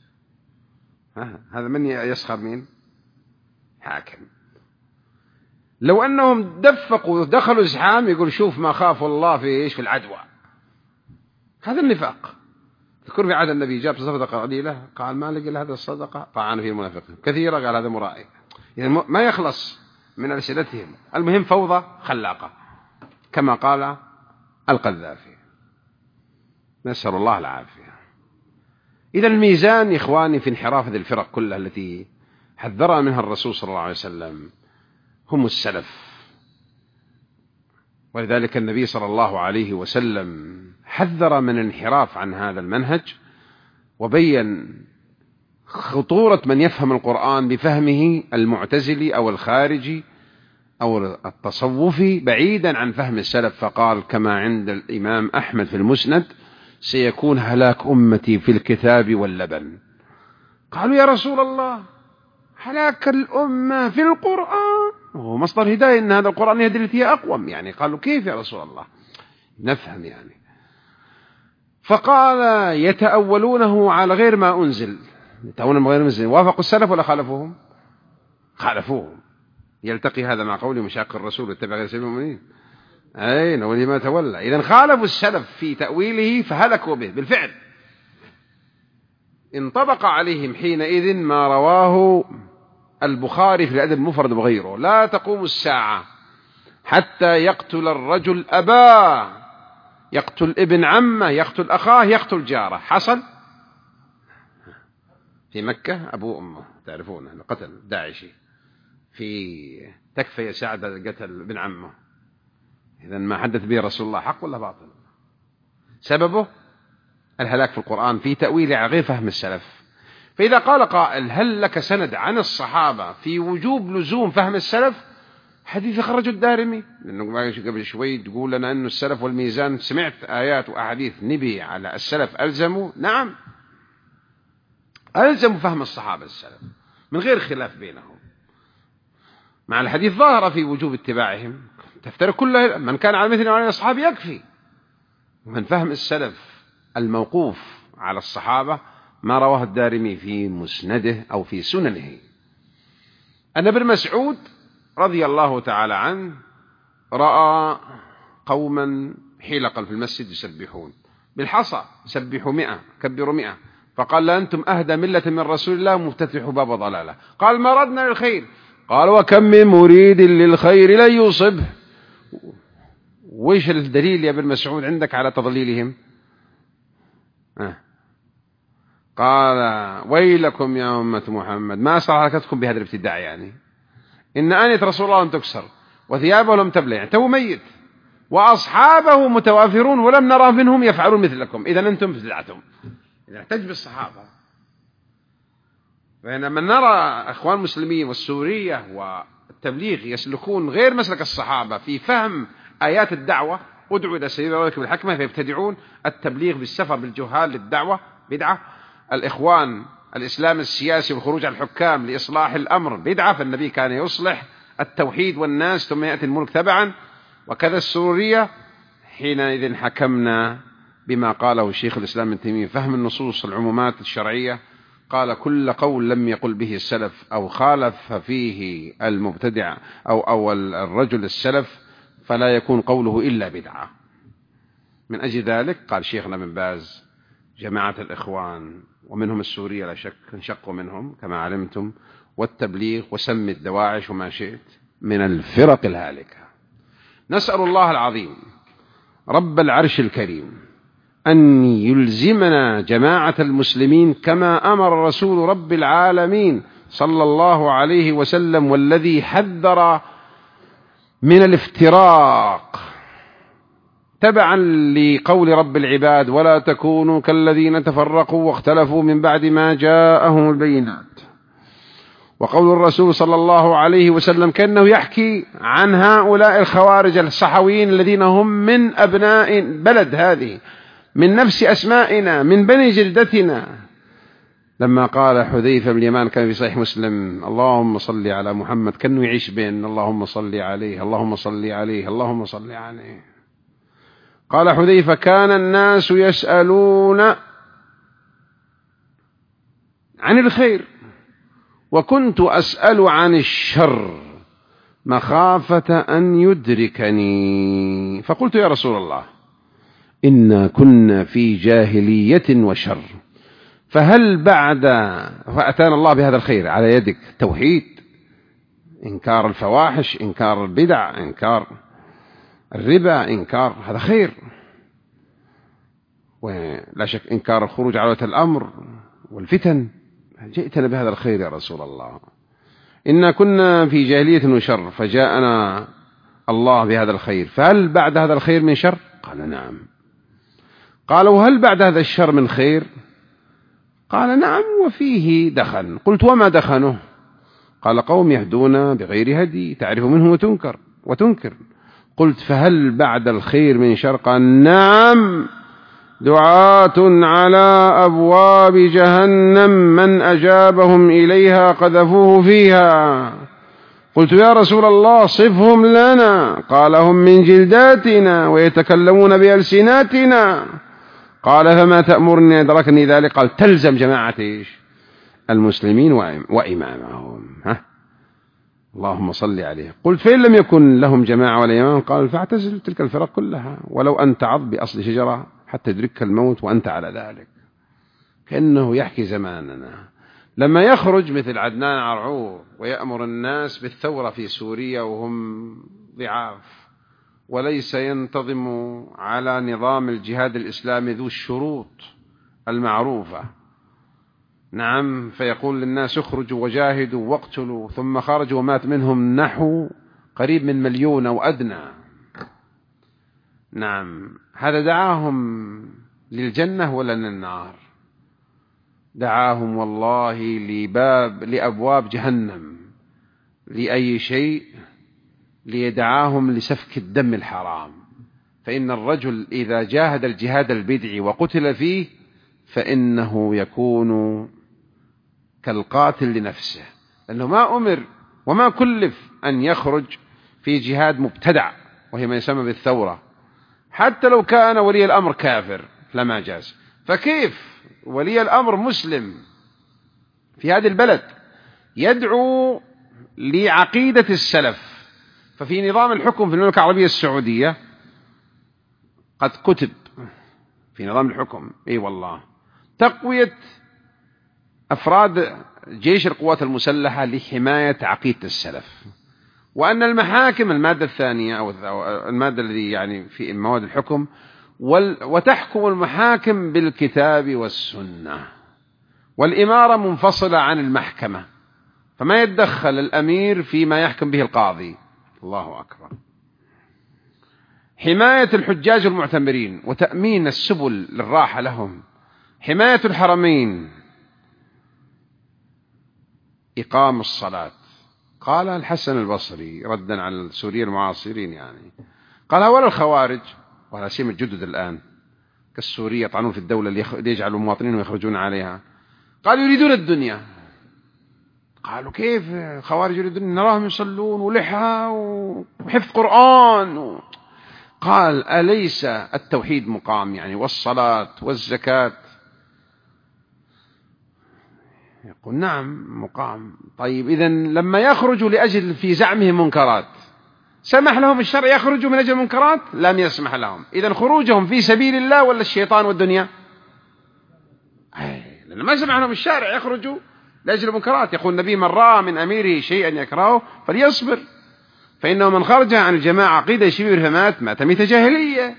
هذا من يسخر مين؟ حاكم. لو أنهم دفقوا ودخلوا زحام يقول شوف ما خافوا الله في إيش؟ في العدوى. هذا النفاق. تذكر في عهد النبي جاب صدقة قليلة قال ما لقي هذا الصدقة طعن فيه المنافقين، كثيرة قال هذا مرائي، يعني ما يخلص من ألسنتهم. المهم فوضى خلاقة كما قال القذافي، نسأل الله العافية. إذا الميزان يا إخواني في انحراف هذه الفرق كلها التي حذرها منها الرسول صلى الله عليه وسلم هم السلف. ولذلك النبي صلى الله عليه وسلم حذر من الانحراف عن هذا المنهج، وبين خطورة من يفهم القرآن بفهمه المعتزلي أو الخارجي أو التصوفي بعيدا عن فهم السلف. فقال كما عند الإمام أحمد في المسند سيكون هلاك أمتي في الكتاب واللبن. قالوا يا رسول الله هلاك الأمة في القرآن، وهو مصدر هداية إن هذا القرآن يهدي التي هي أقوم، يعني قالوا كيف يا رسول الله نفهم يعني. فقال يتأولونه على غير ما أنزل، يتأولون غير ما أنزل. وافقوا السلف ولا خالفوهم؟ خالفوهم. يلتقي هذا مع قول مشاق الرسول واتبع غير سبيل المؤمنين، أين ولما تولى. إذن خالفوا السلف في تأويله فهلكوا به بالفعل. انطبق عليهم حينئذ ما رواه البخاري في الأدب المفرد وغيره: لا تقوم الساعة حتى يقتل الرجل أباه، يقتل ابن عمه، يقتل أخاه، يقتل جاره. حصل في مكة أبو أمه، تعرفون قتل داعشي في تكفي سعد قتل ابن عمه. إذن ما حدث به رسول الله حق ولا باطل؟ سببه الهلاك في القرآن في تأويله على غير فهم السلف. فإذا قال قائل هل لك سند عن الصحابة في وجوب لزوم فهم السلف؟ حديث خرج الدارمي، لأنه قبل شوي تقول لنا أن السلف والميزان. سمعت آيات وأحاديث نبي على السلف ألزموا، نعم ألزموا فهم الصحابة السلف من غير خلاف بينهم، مع الحديث ظاهر في وجوب اتباعهم. تفترق كل من كان على مثل وعلى الصحابة يكفي. ومن فهم السلف الموقوف على الصحابة ما رواه الدارمي في مسنده أو في سننه أن ابن مسعود رضي الله تعالى عنه رأى قوما حلقا في المسجد يسبحون بالحصى، سبحوا مئة كبروا مئة. فقال لا أنتم أهدى ملة من رسول الله مفتتحوا باب ضلالة. قال ما ردنا للخير. قال وكم من مريد للخير لن يصبه. وإيش الدليل يا ابن مسعود عندك على تضليلهم؟ أه. قال ويلكم يا أمة محمد ما صار حركتكم بهذا الابتداع، يعني إن آنية رسول الله لم تكسر وثيابه لم تبلى، يعني تو ميت وأصحابه متوافرون ولم نرى منهم يفعلون مثلكم، إذا أنتم ابتدعتم. إذا احتج بالصحابة. فإنما نرى أخوان المسلمين والسورية والتبليغ يسلكون غير مسلك الصحابة في فهم آيات الدعوة، ادعوا إلى سبيل ربك بالحكمة، فيبتدعون. التبليغ بالسفر بالجهال للدعوة بدعة. الإخوان الإسلام السياسي والخروج على الحكام لإصلاح الأمر بدعة، فالنبي كان يصلح التوحيد والناس ثم يأتي الملك تبعا. وكذا السورية حينئذ حكمنا بما قاله الشيخ الإسلام ابن تيمية فهم النصوص العمومات الشرعية. قال كل قول لم يقل به السلف أو خالف فيه المبتدع أو أو الرجل السلف فلا يكون قوله إلا بدعة. من أجل ذلك قال شيخنا بن باز جماعة الإخوان ومنهم السورية لا شك انشقوا منهم كما علمتم، والتبليغ وسم الدواعش وما شئت من الفرق الهالكة. نسأل الله العظيم رب العرش الكريم أن يلزمنا جماعة المسلمين كما أمر رسول رب العالمين صلى الله عليه وسلم، والذي حذر من الافتراق تبعا لقول رب العباد ولا تكونوا كالذين تفرقوا واختلفوا من بعد ما جاءهم البينات. وقول الرسول صلى الله عليه وسلم كأنه يحكي عن هؤلاء الخوارج الصحويين الذين هم من أبناء بلد هذه، من نفس أسمائنا، من بني جلدتنا. لما قال حذيفة بن اليمان كان في صحيح مسلم اللهم صل على محمد، كأنه يعيش بين اللهم صل عليه اللهم صل عليه اللهم صل عليه. قال حذيفة كان الناس يسألون عن الخير وكنت أسأل عن الشر مخافة أن يدركني، فقلت يا رسول الله إنا كنا في جاهلية وشر، فهل بعد فأتانا الله بهذا الخير على يدك توحيد، إنكار الفواحش، إنكار البدع، إنكار الربا، إنكار هذا خير، ولا شك إنكار الخروج على ولاة الأمر والفتن، جئتنا بهذا الخير يا رسول الله. إنا كنا في جاهلية وشر فجاءنا الله بهذا الخير، فهل بعد هذا الخير من شر؟ قال نعم. قال وهل بعد هذا الشر من خير؟ قال نعم وفيه دخن. قلت وما دخنه؟ قال قوم يهدون بغير هدي تعرف منهم وتنكر وتنكر. قلت فهل بعد الخير من شر؟ قال نعم دعاة على أبواب جهنم من أجابهم إليها قذفوه فيها. قلت يا رسول الله صفهم لنا. قال هم من جلداتنا ويتكلمون بألسناتنا. قال فما تأمرني؟ أدركني ذلك. قال تلزم جماعة المسلمين وإمامهم. ها اللهم صل عليه. قلت فإن لم يكن لهم جماعة ولا إمام؟ قال فاعتزل تلك الفرق كلها ولو أن تعض بأصل شجرة حتى يدركك الموت وأنت على ذلك. كأنه يحكي زماننا لما يخرج مثل عدنان عرعور ويأمر الناس بالثورة في سوريا وهم ضعاف وليس ينتظم على نظام الجهاد الإسلامي ذو الشروط المعروفة. نعم فيقول للناس اخرجوا وجاهدوا واقتلوا، ثم خرجوا ومات منهم نحو قريب من مليون أو أدنى. نعم هذا دعاهم للجنة ولا للنار؟ دعاهم والله لباب لأبواب جهنم. لأي شيء؟ ليدعاهم لسفك الدم الحرام. فإن الرجل إذا جاهد الجهاد البدعي وقتل فيه فإنه يكون كالقاتل لنفسه، لأنه ما أمر وما كلف أن يخرج في جهاد مبتدع وهي ما يسمى بالثورة، حتى لو كان ولي الأمر كافر لما جاز. فكيف ولي الأمر مسلم في هذه البلد يدعو لعقيدة السلف؟ ففي نظام الحكم في المملكة العربية السعودية قد كتب في نظام الحكم اي والله تقوية أفراد جيش القوات المسلحة لحماية عقيدة السلف، وأن المحاكم المادة الثانية أو المادة الذي يعني في مواد الحكم، وتحكم المحاكم بالكتاب والسنة، والإمارة منفصلة عن المحكمة، فما يتدخل الأمير فيما يحكم به القاضي. الله أكبر. حماية الحجاج والمعتمرين وتأمين السبل للراحة لهم، حماية الحرمين، إقام الصلاة. قال الحسن البصري ردا على السوريين المعاصرين، يعني قال هؤلاء الخوارج ولا سيما الجدد الآن كالسورية يطعنون في الدولة ليجعلوا المواطنين ويخرجون عليها، قالوا يريدون الدنيا. قالوا كيف الخوارج يريدون؟ نراهم يصلون ولحى وحفظ قرآن و... قال أليس التوحيد مقام يعني، والصلاة والزكاة؟ يقول نعم مقام. طيب إذن لما يخرجوا لأجل في زعمهم منكرات، سمح لهم الشرع يخرجوا من أجل المنكرات؟ لم يسمح لهم. إذن خروجهم في سبيل الله ولا الشيطان والدنيا؟ لأن ما سمح لهم الشارع يخرجوا لأجل المنكرات. يقول النبي من رأى من أميره شيئا يكرهه فليصبر، فإنه من خرج عن الجماعة عقيدة شبه فمات مات ميتة جاهلية.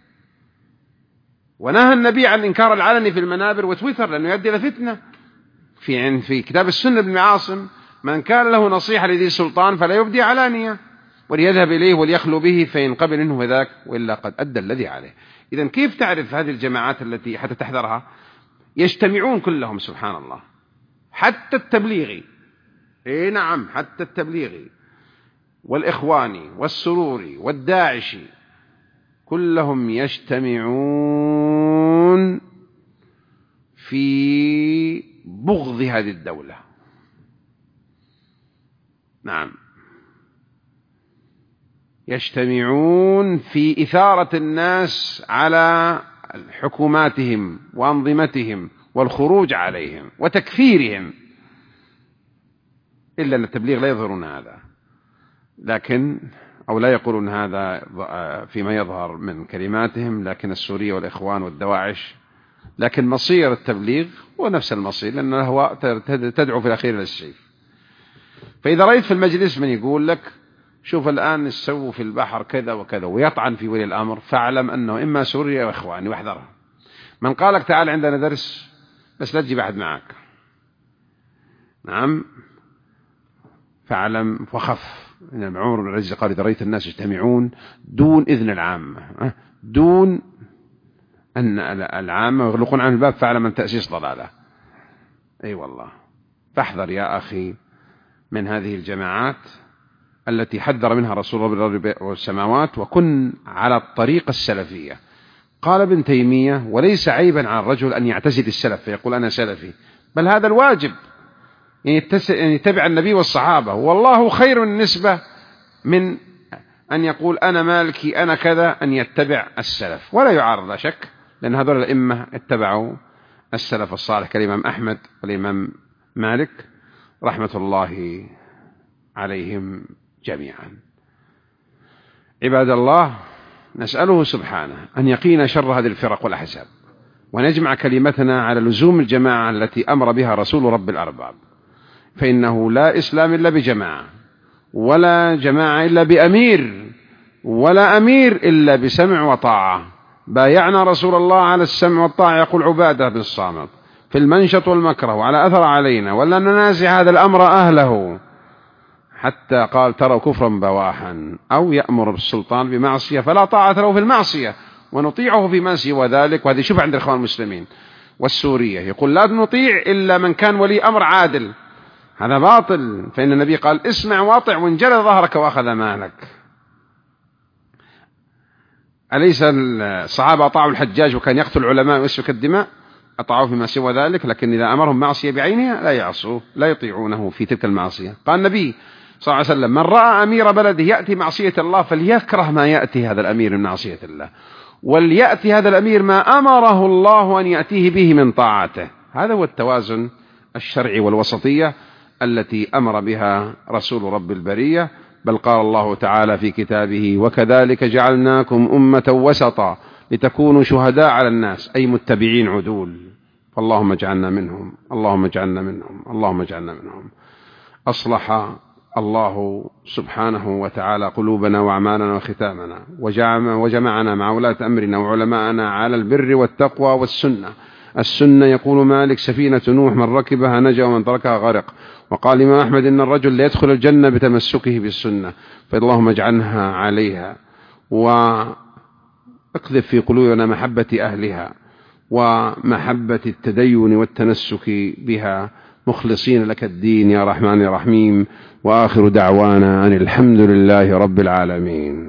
ونهى النبي عن إنكار العلني في المنابر وتويتر لأنه يؤدي إلى فتنة. في في كتاب السنة بن عاصم من كان له نصيحة لذي سلطان فلا يبدي علانية وليذهب إليه وليخلو به فإن قبل منه فذاك وإلا قد أدى الذي عليه. إذن كيف تعرف هذه الجماعات التي حتى تحذرها؟ يجتمعون كلهم سبحان الله، حتى التبليغي، إيه نعم حتى التبليغي والإخواني والسروري والداعشي كلهم يجتمعون في بغض هذه الدولة. نعم يجتمعون في إثارة الناس على حكوماتهم وأنظمتهم والخروج عليهم وتكفيرهم، إلا أن التبليغ لا يظهرون هذا، لكن أو لا يقولون هذا فيما يظهر من كلماتهم، لكن السورية والإخوان والدواعش، لكن مصير التبليغ هو نفس المصير، لأن الأهواء تدعو في الأخير للسيف. فإذا رأيت في المجلس من يقول لك شوف الآن نسوي في البحر كذا وكذا ويطعن في ولي الأمر، فاعلم أنه إما سوريا وإخواني واحذرها. من قالك تعال عندنا درس بس لا تجيب أحد معك، نعم فاعلم وخف. إن عمر بن العزيز قال إذا رأيت الناس يجتمعون دون إذن العامة، دون أن العامة يغلقون عن الباب، فاعلم أن تأسيس ضلالة. أي أيوة والله، فاحذر يا أخي من هذه الجماعات التي حذر منها رسول الله بالأرض والسماوات، وكن على الطريقة السلفية. قال ابن تيمية وليس عيبا على الرجل أن يعتزل السلف فيقول أنا سلفي، بل هذا الواجب، يعني يتبع النبي والصحابة، والله خير النسبة من أن يقول أنا مالكي أنا كذا، أن يتبع السلف ولا يعارض، لا شك، لأن هذول الأئمة اتبعوا السلف الصالح كالإمام أحمد والإمام مالك رحمة الله عليهم جميعا. عباد الله، نسأله سبحانه أن يقينا شر هذه الفرق والأحزاب، ونجمع كلمتنا على لزوم الجماعة التي أمر بها رسول رب الأرباب، فإنه لا إسلام إلا بجماعة، ولا جماعة إلا بأمير، ولا أمير إلا بسمع وطاعة. بايعنا رسول الله على السمع والطاعة، يقول عبادة بن الصامت، في المنشط والمكره وعلى أثر علينا، ولا ننازع هذا الأمر أهله، حتى قال تروا كفرا بواحا، أو يأمر بالسلطان بمعصية فلا طاعة له في المعصية ونطيعه في ما سوى ذلك. وهذه شبه عند الإخوان المسلمين. والسورية يقول لا نطيع إلا من كان ولي أمر عادل، هذا باطل، فإن النبي قال اسمع واطع وانجلد ظهرك وأخذ مالك. أليس الصحابة أطاعوا الحجاج وكان يقتل العلماء ويسفك الدماء؟ أطاعوه فيما سوى ذلك، لكن إذا أمرهم معصية بعينها لا يعصوه، لا يطيعونه في تلك المعصية. قال النبي صلى الله عليه وسلم من رأى أمير بلده يأتي معصية الله فليكره ما يأتي هذا الأمير من معصية الله، وليأتي هذا الأمير ما أمره الله أن يأتيه به من طاعته. هذا هو التوازن الشرعي والوسطية التي أمر بها رسول رب البرية. بل قال الله تعالى في كتابه وكذلك جعلناكم أمة وسطا لتكونوا شهداء على الناس، أي متبعين عدول. اللهم اجعلنا منهم، اللهم اجعلنا منهم، اللهم اجعلنا منهم. أصلح الله سبحانه وتعالى قلوبنا وأعمالنا وختامنا، وجمعنا مع ولاة أمرنا وعلماءنا على البر والتقوى والسنة. السنة يقول مالك سفينة نوح من ركبها نجا ومن تركها غرق. وقال الإمام أحمد إن الرجل ليدخل الجنة بتمسكه بالسنة، فاللهم اجعلها عليها، واقذف في قلوبنا محبة أهلها ومحبة التدين والتنسك بها، مخلصين لك الدين يا رحمن يا رحيم. وآخر دعوانا أن الحمد لله رب العالمين.